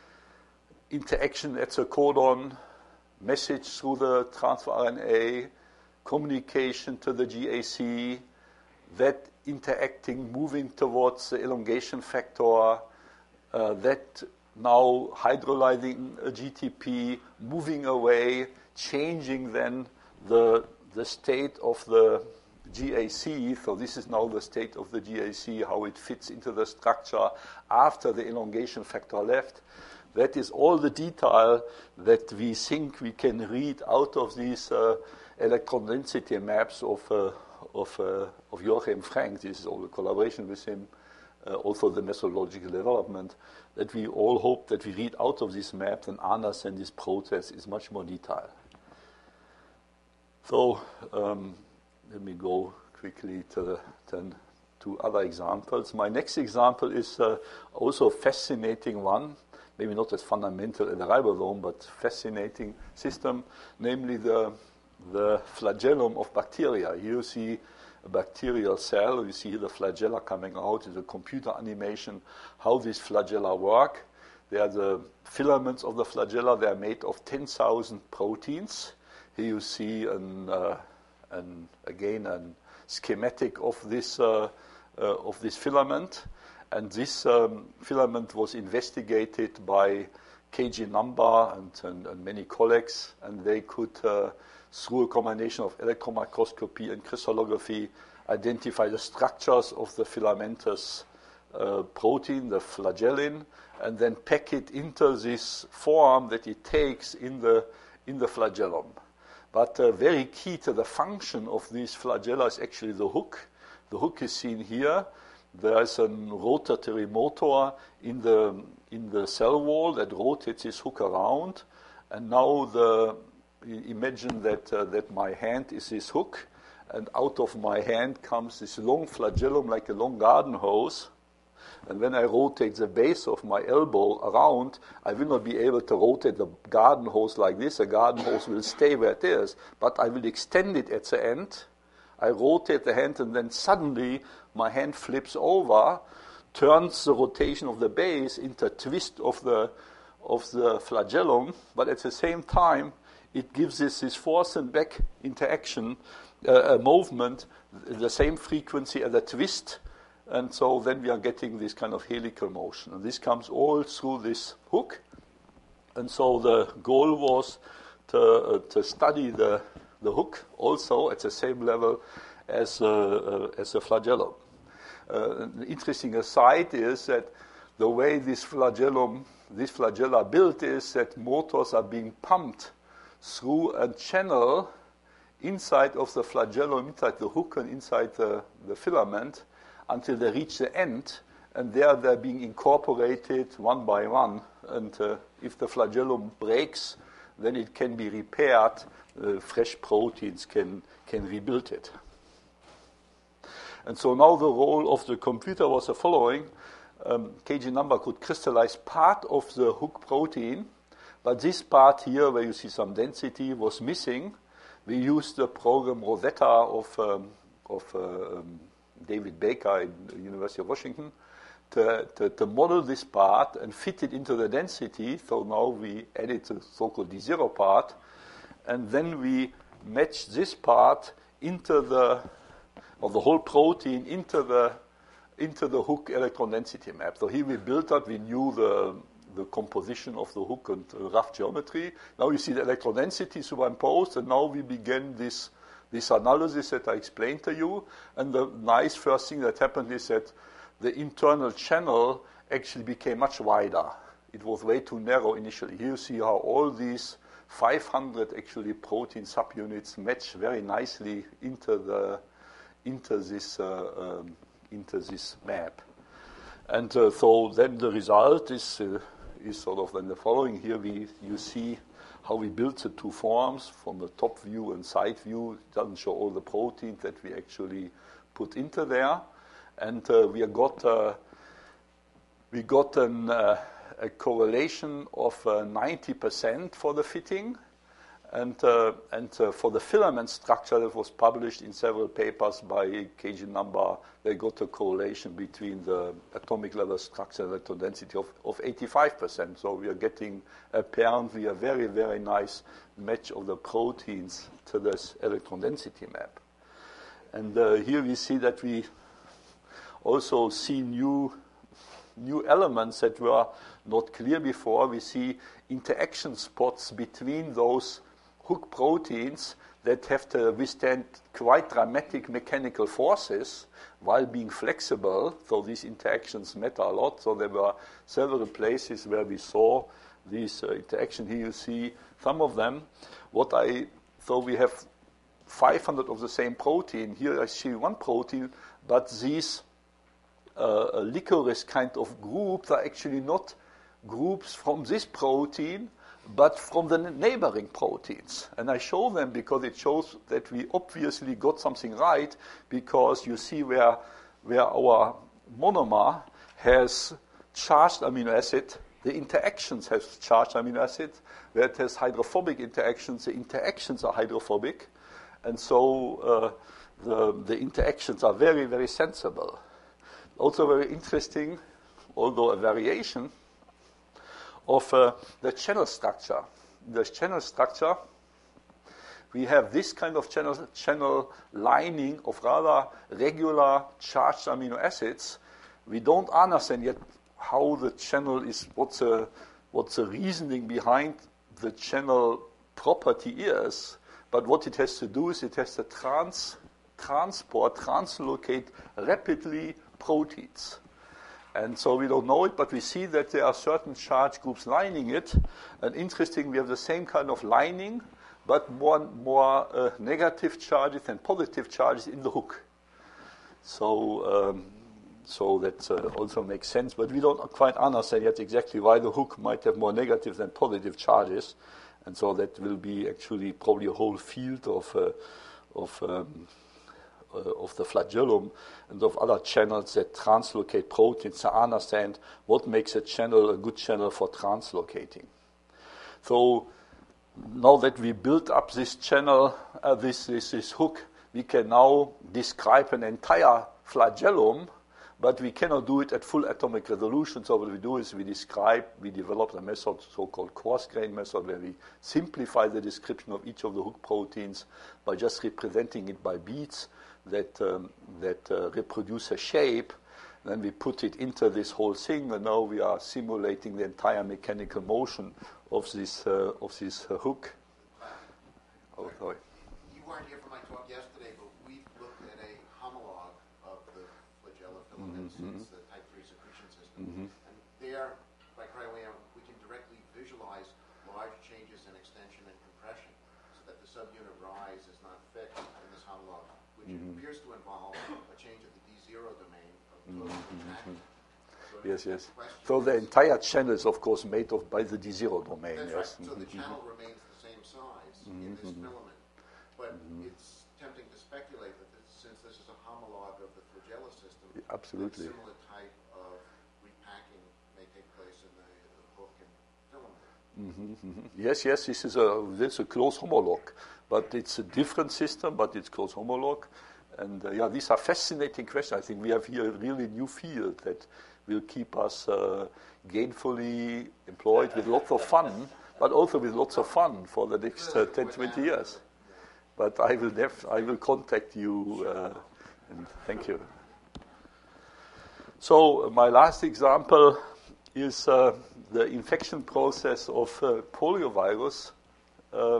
interaction at the codon, message through the transfer R N A, communication to the G A C, that interacting, moving towards the elongation factor, uh, that now hydrolyzing a G T P, moving away, changing then the the state of the G A C. So this is now the state of the G A C, how it fits into the structure after the elongation factor left. That is all the detail that we think we can read out of these uh, electron density maps of uh, of, uh, of Joachim Frank. This is all the collaboration with him, uh, also the methodological development, that we all hope that we read out of these maps and understand this process is much more detailed. So um, let me go quickly to the ten, two other examples. My next example is uh, also a fascinating one, maybe not as fundamental as the ribosome, but fascinating system, namely the, the flagellum of bacteria. Here you see a bacterial cell. You see the flagella coming out. It's a computer animation how these flagella work. They are the filaments of the flagella. They are made of ten thousand proteins. Here you see, an, uh, an, again, a schematic of this, uh, uh, of this filament. And this um, filament was investigated by K G Number and, and, and many colleagues, and they could, uh, through a combination of electron microscopy and crystallography, identify the structures of the filamentous uh, protein, the flagellin, and then pack it into this form that it takes in the, in the flagellum. But uh, very key to the function of these flagella is actually the hook. The hook is seen here. There is a rotatory motor in the in the cell wall that rotates this hook around, and now the imagine that uh, that my hand is this hook, and out of my hand comes this long flagellum like a long garden hose. And when I rotate the base of my elbow around, I will not be able to rotate the garden hose like this. The garden hose will stay where it is, but I will extend it at the end. I rotate the hand, and then suddenly my hand flips over, turns the rotation of the base into a twist of the of the flagellum, but at the same time, it gives this, this force and back interaction, uh, a movement, the same frequency as a twist, and so then we are getting this kind of helical motion. And this comes all through this hook, and so the goal was to, uh, to study the the hook also at the same level as, uh, uh, as the flagellum. Uh, an interesting aside is that the way this flagellum, this flagella built is that motors are being pumped through a channel inside of the flagellum, inside the hook and inside the, the filament, until they reach the end, and there they're being incorporated one by one. And uh, if the flagellum breaks, then it can be repaired. Uh, fresh proteins can, can rebuild it. And so now the role of the computer was the following. Um, K G Number could crystallize part of the hook protein, but this part here, where you see some density, was missing. We used the program Rosetta of, um, of uh, um, David Baker in the University of Washington to, to, to model this part and fit it into the density. So now we added the so-called D zero part, and then we match this part into the, or the whole protein into the into the hook electron density map. So here we built that, we knew the the composition of the hook and uh, rough geometry. Now you see the electron density superimposed, and now we begin this this analysis that I explained to you. And the nice first thing that happened is that the internal channel actually became much wider. It was way too narrow initially. Here you see how all these five hundred actually protein subunits match very nicely into the into this uh, um, into this map, and uh, so then the result is uh, is sort of then the following. Here we you see how we built the two forms from the top view and side view. It doesn't show all the proteins that we actually put into there, and uh, we got uh, we got an uh, a correlation of uh, ninety percent for the fitting, and uh, and uh, for the filament structure that was published in several papers by K G Number, they got a correlation between the atomic level structure and electron density of, of eighty-five percent. So we are getting apparently a very, very nice match of the proteins to this electron density map. And uh, here we see that we also see new new elements that were not clear before. We see interaction spots between those hook proteins that have to withstand quite dramatic mechanical forces while being flexible. So these interactions matter a lot. So there were several places where we saw these uh, interactions. Here you see some of them. What I so we have five hundred of the same protein. Here I see one protein, but these Uh, licorice kind of groups are actually not groups from this protein, but from the neighboring proteins. And I show them because it shows that we obviously got something right, because you see where where our monomer has charged amino acid the interactions have charged amino acid. Where it has hydrophobic interactions, the interactions are hydrophobic. And so uh, the, the interactions are very, very sensible. Also very interesting, although a variation, of uh, the channel structure. The channel structure, we have this kind of channel, channel lining of rather regular charged amino acids. We don't understand yet how the channel is, what's the, what's the reasoning behind the channel property is, but what it has to do is it has to trans, transport, translocate rapidly proteins. And so we don't know it, but we see that there are certain charge groups lining it. And interesting, we have the same kind of lining, but more, more uh, negative charges than positive charges in the hook. So, um, so that uh, also makes sense. But we don't quite understand yet exactly why the hook might have more negative than positive charges. And so that will be actually probably a whole field of uh, of um, uh, of the flagellum and of other channels that translocate proteins to understand what makes a channel a good channel for translocating. So now that we built up this channel, uh, this, this this hook, we can now describe an entire flagellum, but we cannot do it at full atomic resolution. So what we do is we describe, we develop a method, so-called coarse grain method, where we simplify the description of each of the hook proteins by just representing it by beads that um, that uh, reproduce a shape. Then we put it into this whole thing, and now we are simulating the entire mechanical motion of this uh, of this uh, hook. Oh, sorry. You weren't here for my talk yesterday, but we looked at a homologue of the flagella filaments, Mm-hmm. it's the type three secretion system. Mm-hmm. And there, by cryo-E M, we can directly visualize large changes in extension and compression so that the subunit rise is not fixed in this homologue, which Mm-hmm. appears to involve a change of the D zero domain of total contraction. So Yes, yes. the question So the is- entire channel is, of course, made of by the D zero domain. That's Yes. right. So the Mhm. channel remains the same size in this filament. But it's tempting to speculate that this, since this is a homologue of the flagella system, Yeah, absolutely. a similar type of repacking may take place in the, the hook and filament. Yes, yes, this is a this is a close homologue, but it's a different system, but it's close homologue. And uh, yeah, these are fascinating questions. I think we have here a really new field that will keep us uh, gainfully employed with lots of fun, but also with lots of fun for the next uh, ten, twenty years. But I will def- I will contact you, uh, and thank you. So uh, my last example is uh, the infection process of uh, poliovirus, uh,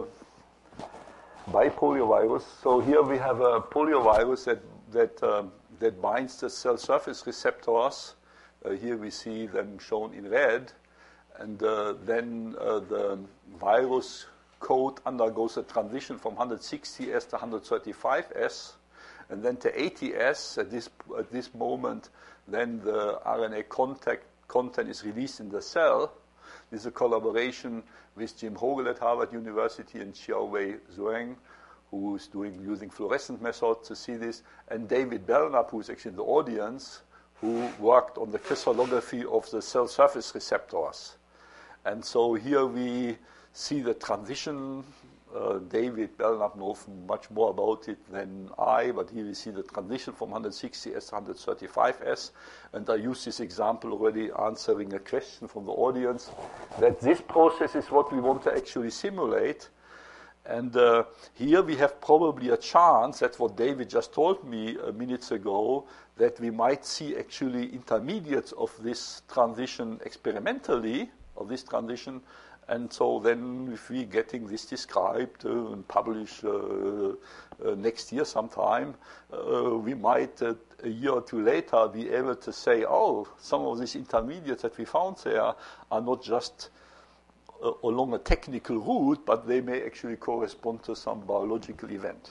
by poliovirus. So here we have a poliovirus that that um, that binds the cell surface receptors. Uh, here we see them shown in red, and uh, then uh, the virus code undergoes a transition from one sixty S to one thirty-five S, and then to eighty S. At this at this moment, then the R N A contact content is released in the cell. This is a collaboration with Jim Hogel at Harvard University and Xiaowei Zhuang, who is doing using fluorescent methods to see this, and David Belknap, who is actually in the audience, who worked on the crystallography of the cell surface receptors. And so here we see the transition. Uh, David Belknap knows much more about it than I, but here we see the transition from one sixty S to one thirty-five S. And I use this example already answering a question from the audience, that this process is what we want to actually simulate. And uh, here we have probably a chance, that's what David just told me uh, minutes ago, that we might see actually intermediates of this transition experimentally, of this transition. And so then if we're getting this described uh, and published uh, uh, next year sometime, uh, we might, uh, a year or two later, be able to say, oh, some of these intermediates that we found there are not just uh, along a technical route, but they may actually correspond to some biological event.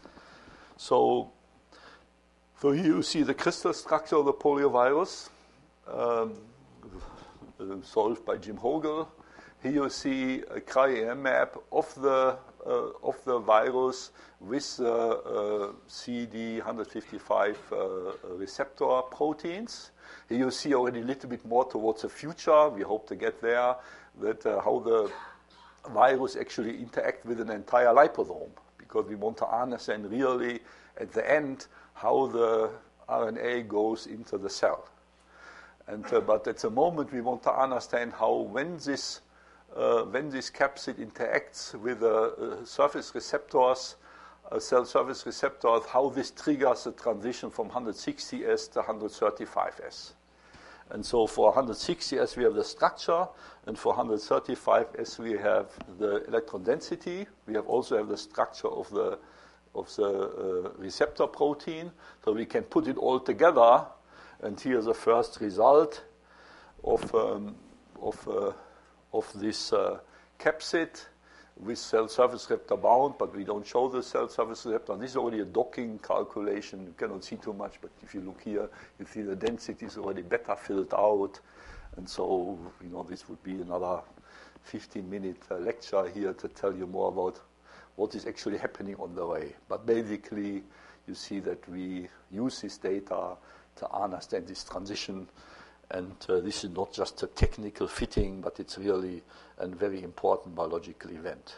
So, so here you see the crystal structure of the poliovirus, um, uh, solved by Jim Hogel. Here you see a cryo-E M map of the uh, of the virus with the uh, C D one fifty-five uh, receptor proteins. Here you see already a little bit more towards the future. We hope to get there. That uh, how the virus actually interact with an entire liposome, because we want to understand really at the end how the R N A goes into the cell. And uh, but at the moment we want to understand how when this uh, when this capsid interacts with the uh, surface receptors, uh, cell surface receptors, how this triggers the transition from one sixty S to one thirty-five S. And so for one sixty S we have the structure, and for one thirty-five S we have the electron density. We have also have the structure of the of the uh, receptor protein, so we can put it all together. And here's the first result of um, of uh, of this uh, capsid with cell surface receptor bound, but we don't show the cell surface receptor. This is already a docking calculation. You cannot see too much, but if you look here, you see the density is already better filled out. And so, you know, this would be another fifteen-minute uh, lecture here to tell you more about what is actually happening on the way. But basically, you see that we use this data to understand this transition, and uh, this is not just a technical fitting, but it's really a very important biological event.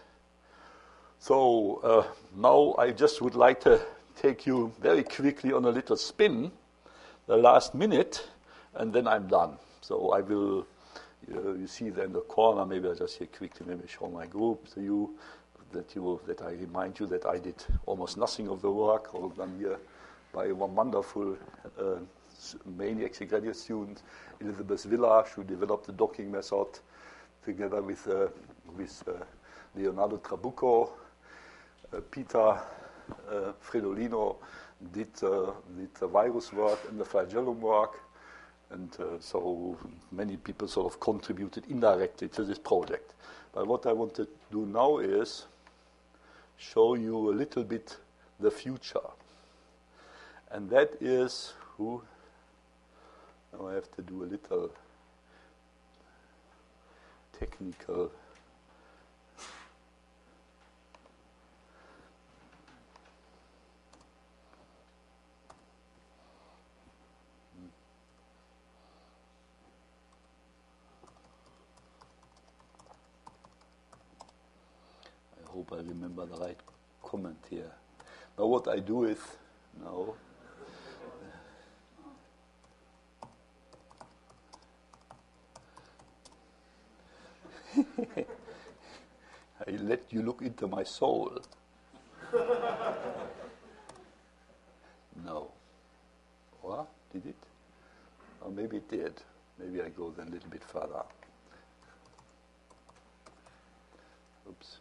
So uh, now I just would like to take you very quickly on a little spin, the last minute, and then I'm done. So I will, uh, you see there in the corner, maybe I'll just here quickly maybe show my group to you, that you that I remind you that I did almost nothing of the work, all done here by one wonderful uh, maniac graduate student, Elizabeth Villars, who developed the docking method together with uh, with uh, Leonardo Trabucco. Uh, Peter uh, Fredolino did, uh, did the virus work and the flagellum work, and uh, so many people sort of contributed indirectly to this project. But what I want to do now is show you a little bit the future. And that is who, now I have to do a little technical I hope I remember the right comment here. Now what I do is now I let you look into my soul. No. What? Did it? Or maybe it did. Maybe I go then a little bit further. Oops.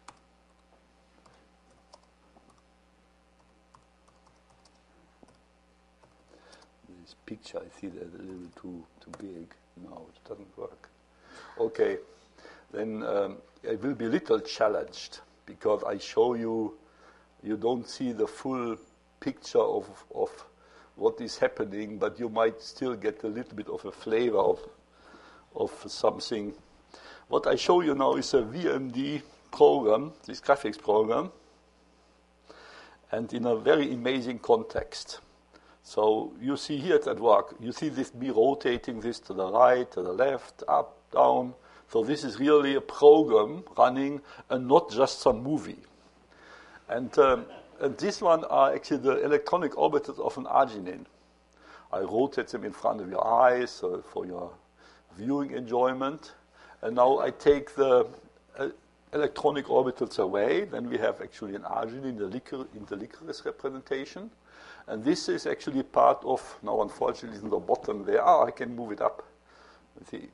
This picture, I see that a little too too big. No, it doesn't work. Okay. Then um, I will be a little challenged because I show you, you don't see the full picture of of what is happening, but you might still get a little bit of a flavor of of something. What I show you now is a V M D program, this graphics program, and in a very amazing context. So you see here it's at work. You see this me rotating this to the right, to the left, up, down. So this is really a program running and not just some movie. And, um, and this one are actually the electronic orbitals of an arginine. I rotate them in front of your eyes uh, for your viewing enjoyment. And now I take the uh, electronic orbitals away. Then we have actually an arginine in the, licor- in the licorice representation. And this is actually part of, now unfortunately it's in the bottom there. Ah, I can move it up. Let's see.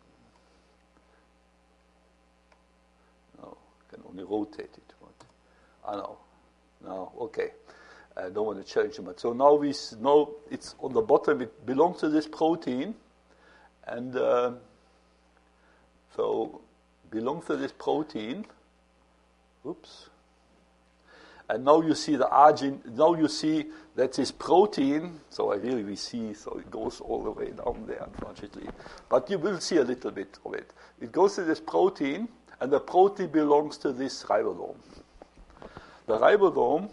Can only rotate it. What? I know. No, okay. I don't want to challenge you much. So now we know it's on the bottom. It belongs to this protein, and uh, so belongs to this protein. Oops. And now you see the argin. Now you see that this protein. So I really we see. So it goes all the way down there, unfortunately. But you will see a little bit of it. It goes to this protein. and the protein belongs to this ribosome. The ribosome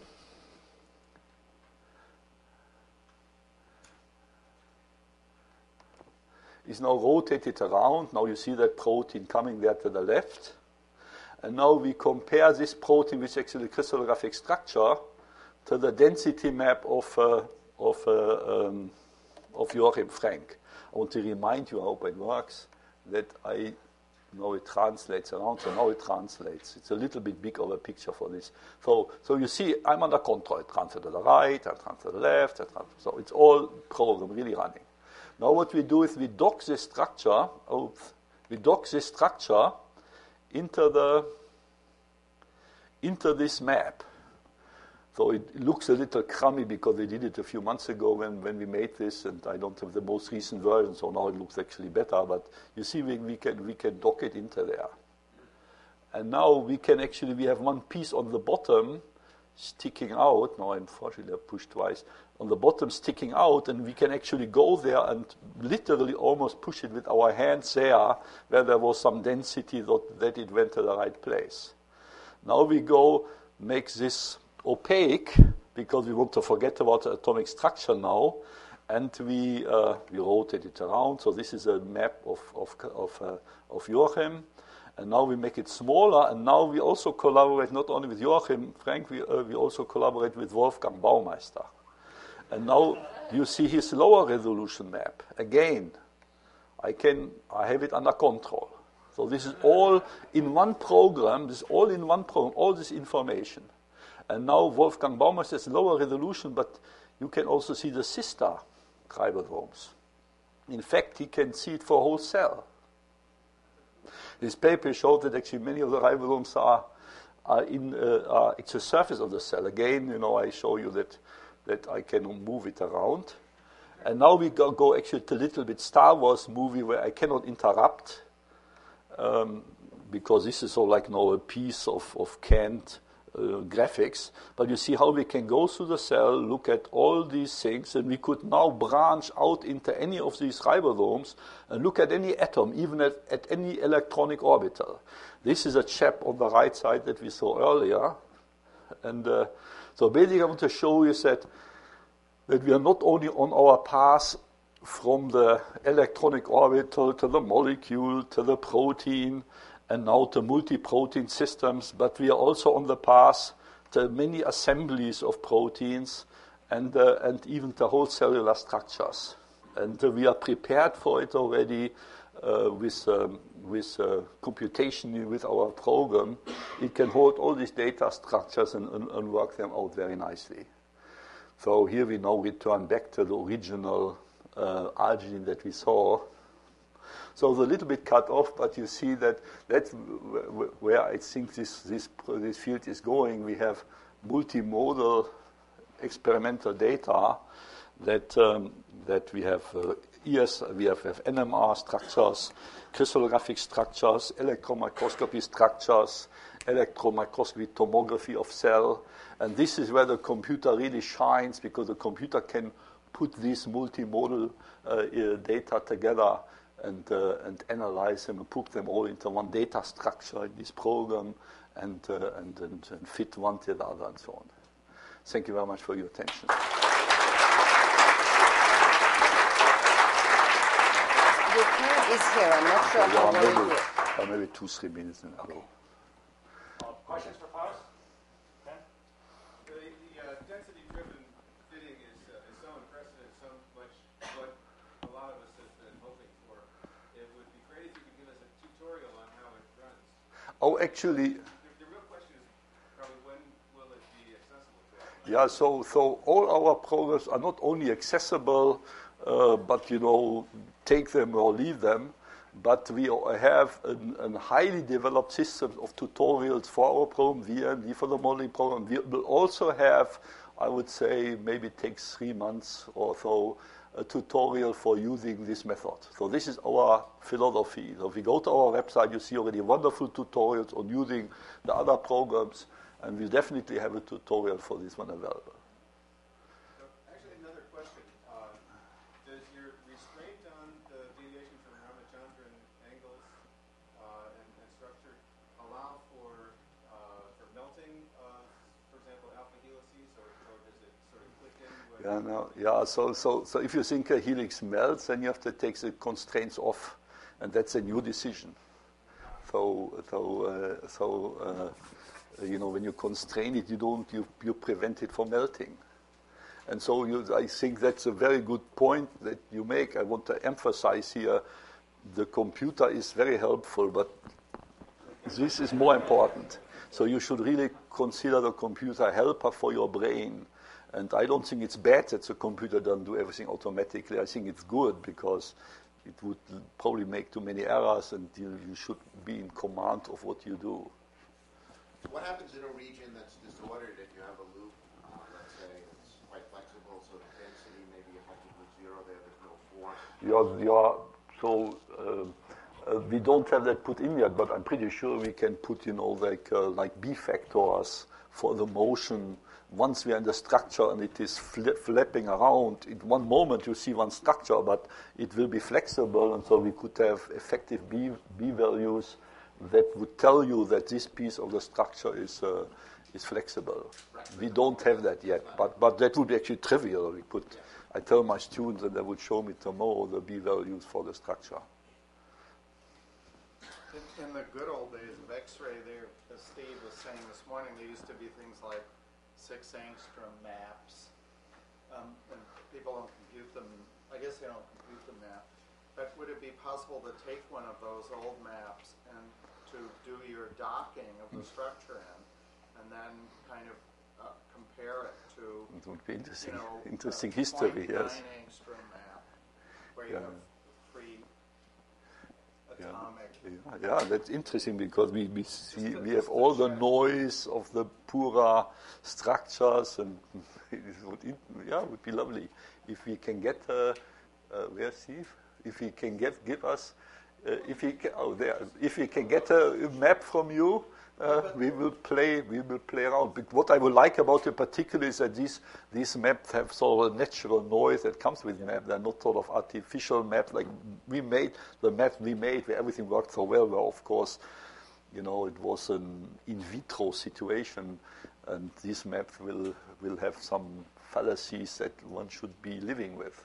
is now rotated around. Now you see that protein coming there to the left. And now we compare this protein, which is actually the crystallographic structure, to the density map of uh, of uh, um, of Joachim Frank. I want to remind you, I hope it works, that I know it translates around, so now it translates. It's a little bit big of a picture for this. So so you see, I'm under control. I transfer to the right, I transfer to the left, I transfer, so it's all program really running. Now what we do is we dock this structure, oops, we dock this structure into the into this map. So it looks a little crummy because we did it a few months ago when, when we made this, and I don't have the most recent version, so now it looks actually better. But you see, we, we can we can dock it into there, and now we can actually we have one piece on the bottom sticking out. Now, unfortunately, I pushed twice on the bottom sticking out, and we can actually go there and literally almost push it with our hands there, where there was some density that, that it went to the right place. Now we go make this opaque because we want to forget about the atomic structure now, and we uh, we rotate it around. So this is a map of of of, uh, of Joachim, and now we make it smaller. And now we also collaborate not only with Joachim Frank, we uh, we also collaborate with Wolfgang Baumeister. And now you see his lower resolution map again. I can I have it under control. So this is all in one program. This is all in one program. All this information. And now Wolfgang Baumeister is lower resolution, but you can also see the sister ribosomes. In fact, he can see it for a whole cell. This paper showed that actually many of the ribosomes are, are in uh, are, it's the surface of the cell. Again, you know, I show you that that I can move it around. And now we go, go actually to a little bit Star Wars movie where I cannot interrupt um, because this is all like you know, a piece of, of canned Uh, graphics, but you see how we can go through the cell, look at all these things, and we could now branch out into any of these ribosomes and look at any atom, even at, at any electronic orbital. This is a chap on the right side that we saw earlier. And uh, so basically I want to show you that, that we are not only on our path from the electronic orbital to the molecule to the protein, and now to multi-protein systems, but we are also on the path to many assemblies of proteins and uh, and even to whole cellular structures. And uh, we are prepared for it already uh, with um, with uh, computation with our program. It can hold all these data structures and, and, and work them out very nicely. So here we now return back to the original uh, arginine that we saw. So it's a little bit cut off, but you see that that's where I think this this this field is going. We have multimodal experimental data that um, that we have uh, E S, we have, have N M R structures, crystallographic structures, electron microscopy structures, electron microscopy tomography of cell, and this is where the computer really shines because the computer can put these multimodal uh, data together. And, uh, and analyze them and put them all into one data structure in this program and, uh, and, and, and fit one to the other and so on. Thank you very much for your attention. The time is here. I'm not sure how long maybe, it is. uh, maybe two, three minutes and Okay. Uh, questions for Faust? Ken? The, the uh, density-driven fitting is, uh, is so impressive and so much what a lot of us have been hoping for. It would be great if you could give us a tutorial on how it runs. Oh, actually, The, the real question is probably when will it be accessible to us? yeah, so so all our programs are not only accessible, uh, but, you know, take them or leave them, but we have a highly developed system of tutorials for our program, V M D for the modeling program. We will also have, I would say, maybe it takes three months or so, a tutorial for using this method. So this is our philosophy. So if you go to our website, you see already wonderful tutorials on using the other programs, and we definitely have a tutorial for this one available. So actually, another question. Uh, does your restraint on the deviation from Ramachandran angles uh, and, and structure Yeah, no, yeah. So, so, so if you think a helix melts, then you have to take the constraints off, and that's a new decision. So, so, uh, so, uh, you know, when you constrain it, you don't, you, you prevent it from melting. And so, you, I think that's a very good point that you make. I want to emphasize here: the computer is very helpful, but this is more important. So, you should really consider the computer a helper for your brain. And I don't think it's bad that the computer doesn't do everything automatically. I think it's good because it would probably make too many errors, and you, you should be in command of what you do. What happens in a region that's disordered if you have a loop, uh, let's say, that's quite flexible, so the density may be effectively zero there, there's no force? You're, you're, so uh, uh, we don't have that put in yet, but I'm pretty sure we can put, you know, like uh, like B factors for the motion. Once we are in the structure and it is fl- flapping around, in one moment you see one structure, but it will be flexible, and so we could have effective B, B values that would tell you that this piece of the structure is uh, is flexible. We don't have that yet, but, but that would be actually trivial. We could, I tell my students that they would show me tomorrow the B values for the structure. In, in the good old days of X-ray, there, as Steve was saying this morning, there used to be things like six angstrom maps, um, and people don't compute them. I guess they don't compute them now. But would it be possible to take one of those old maps and to do your docking of the structure in, and then kind of uh, compare it to, It would be interesting, you know, interesting a history, yes. nine angstrom map, where you Yeah. have free Yeah. atomic. Yeah, yeah, that's interesting because we, we see we have all the noise of the Pura structures, and it would, yeah, it would be lovely if we can get uh, uh, where's Steve? If he can get give us uh, if he can, oh there if he can get a map from you, uh, we will play we will play around. But what I would like about it particularly is that these these maps have sort of a natural noise that comes with map. They're not sort of artificial maps like we made the map we made where everything worked so well. Well, of course, you know, it was an in vitro situation, and these maps will will have some fallacies that one should be living with.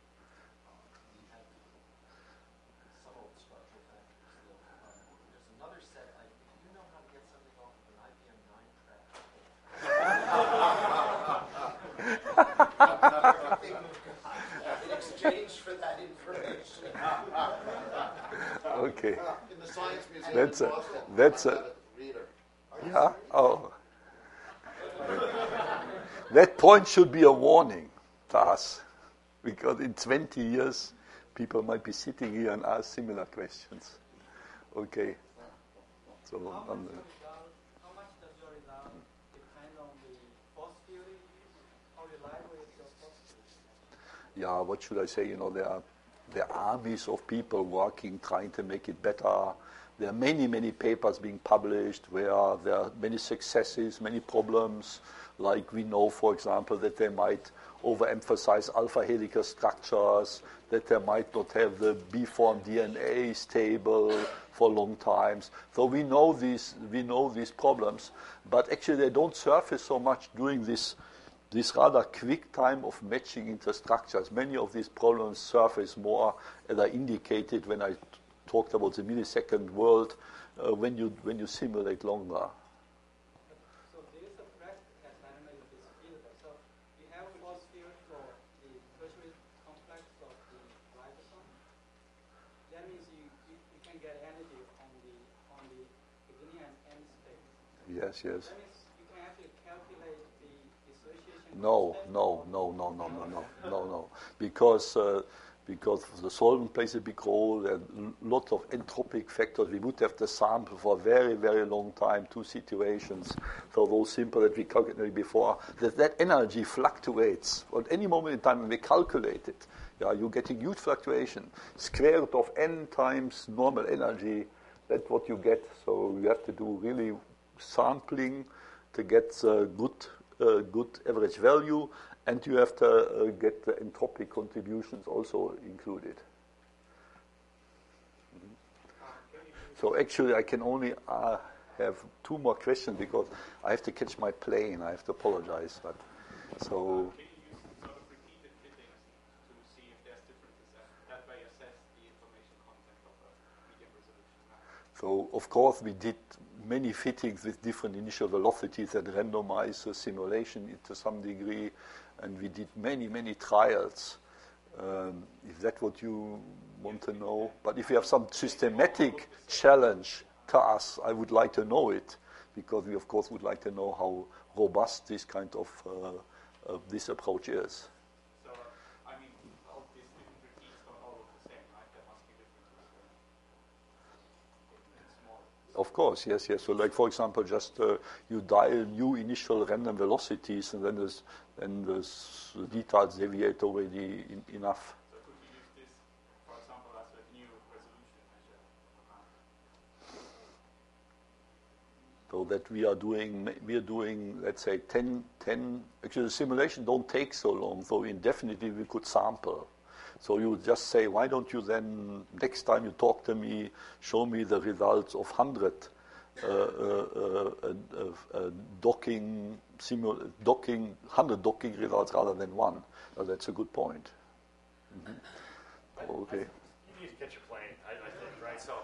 In exchange for that information. Okay. In the Science Museum That's in a- Boston, that's I a- got a reader. Yeah? Oh. That point should be a warning to us, because in twenty years, people might be sitting here and ask similar questions. Okay. So, How much, um, the result, how much does your result depend on the force field you use? How reliable is your force field? yeah, what should I say? You know, there are there are armies of people working, trying to make it better. There are many, many papers being published where there are many successes, many problems. Like we know, for example, that they might overemphasize alpha helical structures, that they might not have the B-form D N A stable for long times. So we know these we know these problems, but actually they don't surface so much during this this rather quick time of matching into structures. Many of these problems surface more, as I indicated when I t- talked about the millisecond world, uh, when you when you simulate longer. So there is a practical element of this field. So you have force field for the tertiary complex of the ribosome. That means you, you, you can get energy on the on the beginning and end state. Yes, yes. That means you can actually calculate the dissociation. No, constant. no, no, no, no, no, no, no, no. Because uh, because the solvent plays a big role. There are lots of entropic factors. We would have the sample for a very, very long time, two situations. So those simple that we calculated before, that that energy fluctuates. At any moment in time when we calculate it, yeah, you're getting huge fluctuation. Square root of n times normal energy, that's what you get. So you have to do really sampling to get a good uh, good average value, and you have to uh, get the entropic contributions also included. Mm-hmm. So actually I can only uh, have two more questions because I have to catch my plane. I have to apologize. But so Can you use this other So, of course, we did many fittings with different initial velocities that randomize the simulation to some degree, and we did many, many trials. Um, is that what you want to know? But if you have some systematic challenge to us, I would like to know it, because we, of course, would like to know how robust this kind of uh, uh, this approach is. So, I mean, all these different repeats don't all look the same, right? There must be differences in small. Of course, yes, yes. So, like for example, just uh, you dial new initial random velocities, and then there's, then there's, the details deviate already in, enough. So could we use this, for example, as a new resolution measure? So that we are doing, we are doing, let's say, ten, ten. Actually, the simulation don't take so long, so indefinitely we could sample. So you just say, why don't you then, next time you talk to me, show me the results of one hundred uh, uh, uh, uh, uh, docking, simul- docking, one hundred docking results rather than one. Uh, that's a good point. Mm-hmm. Okay. You need to catch a plane, I, I think, right? So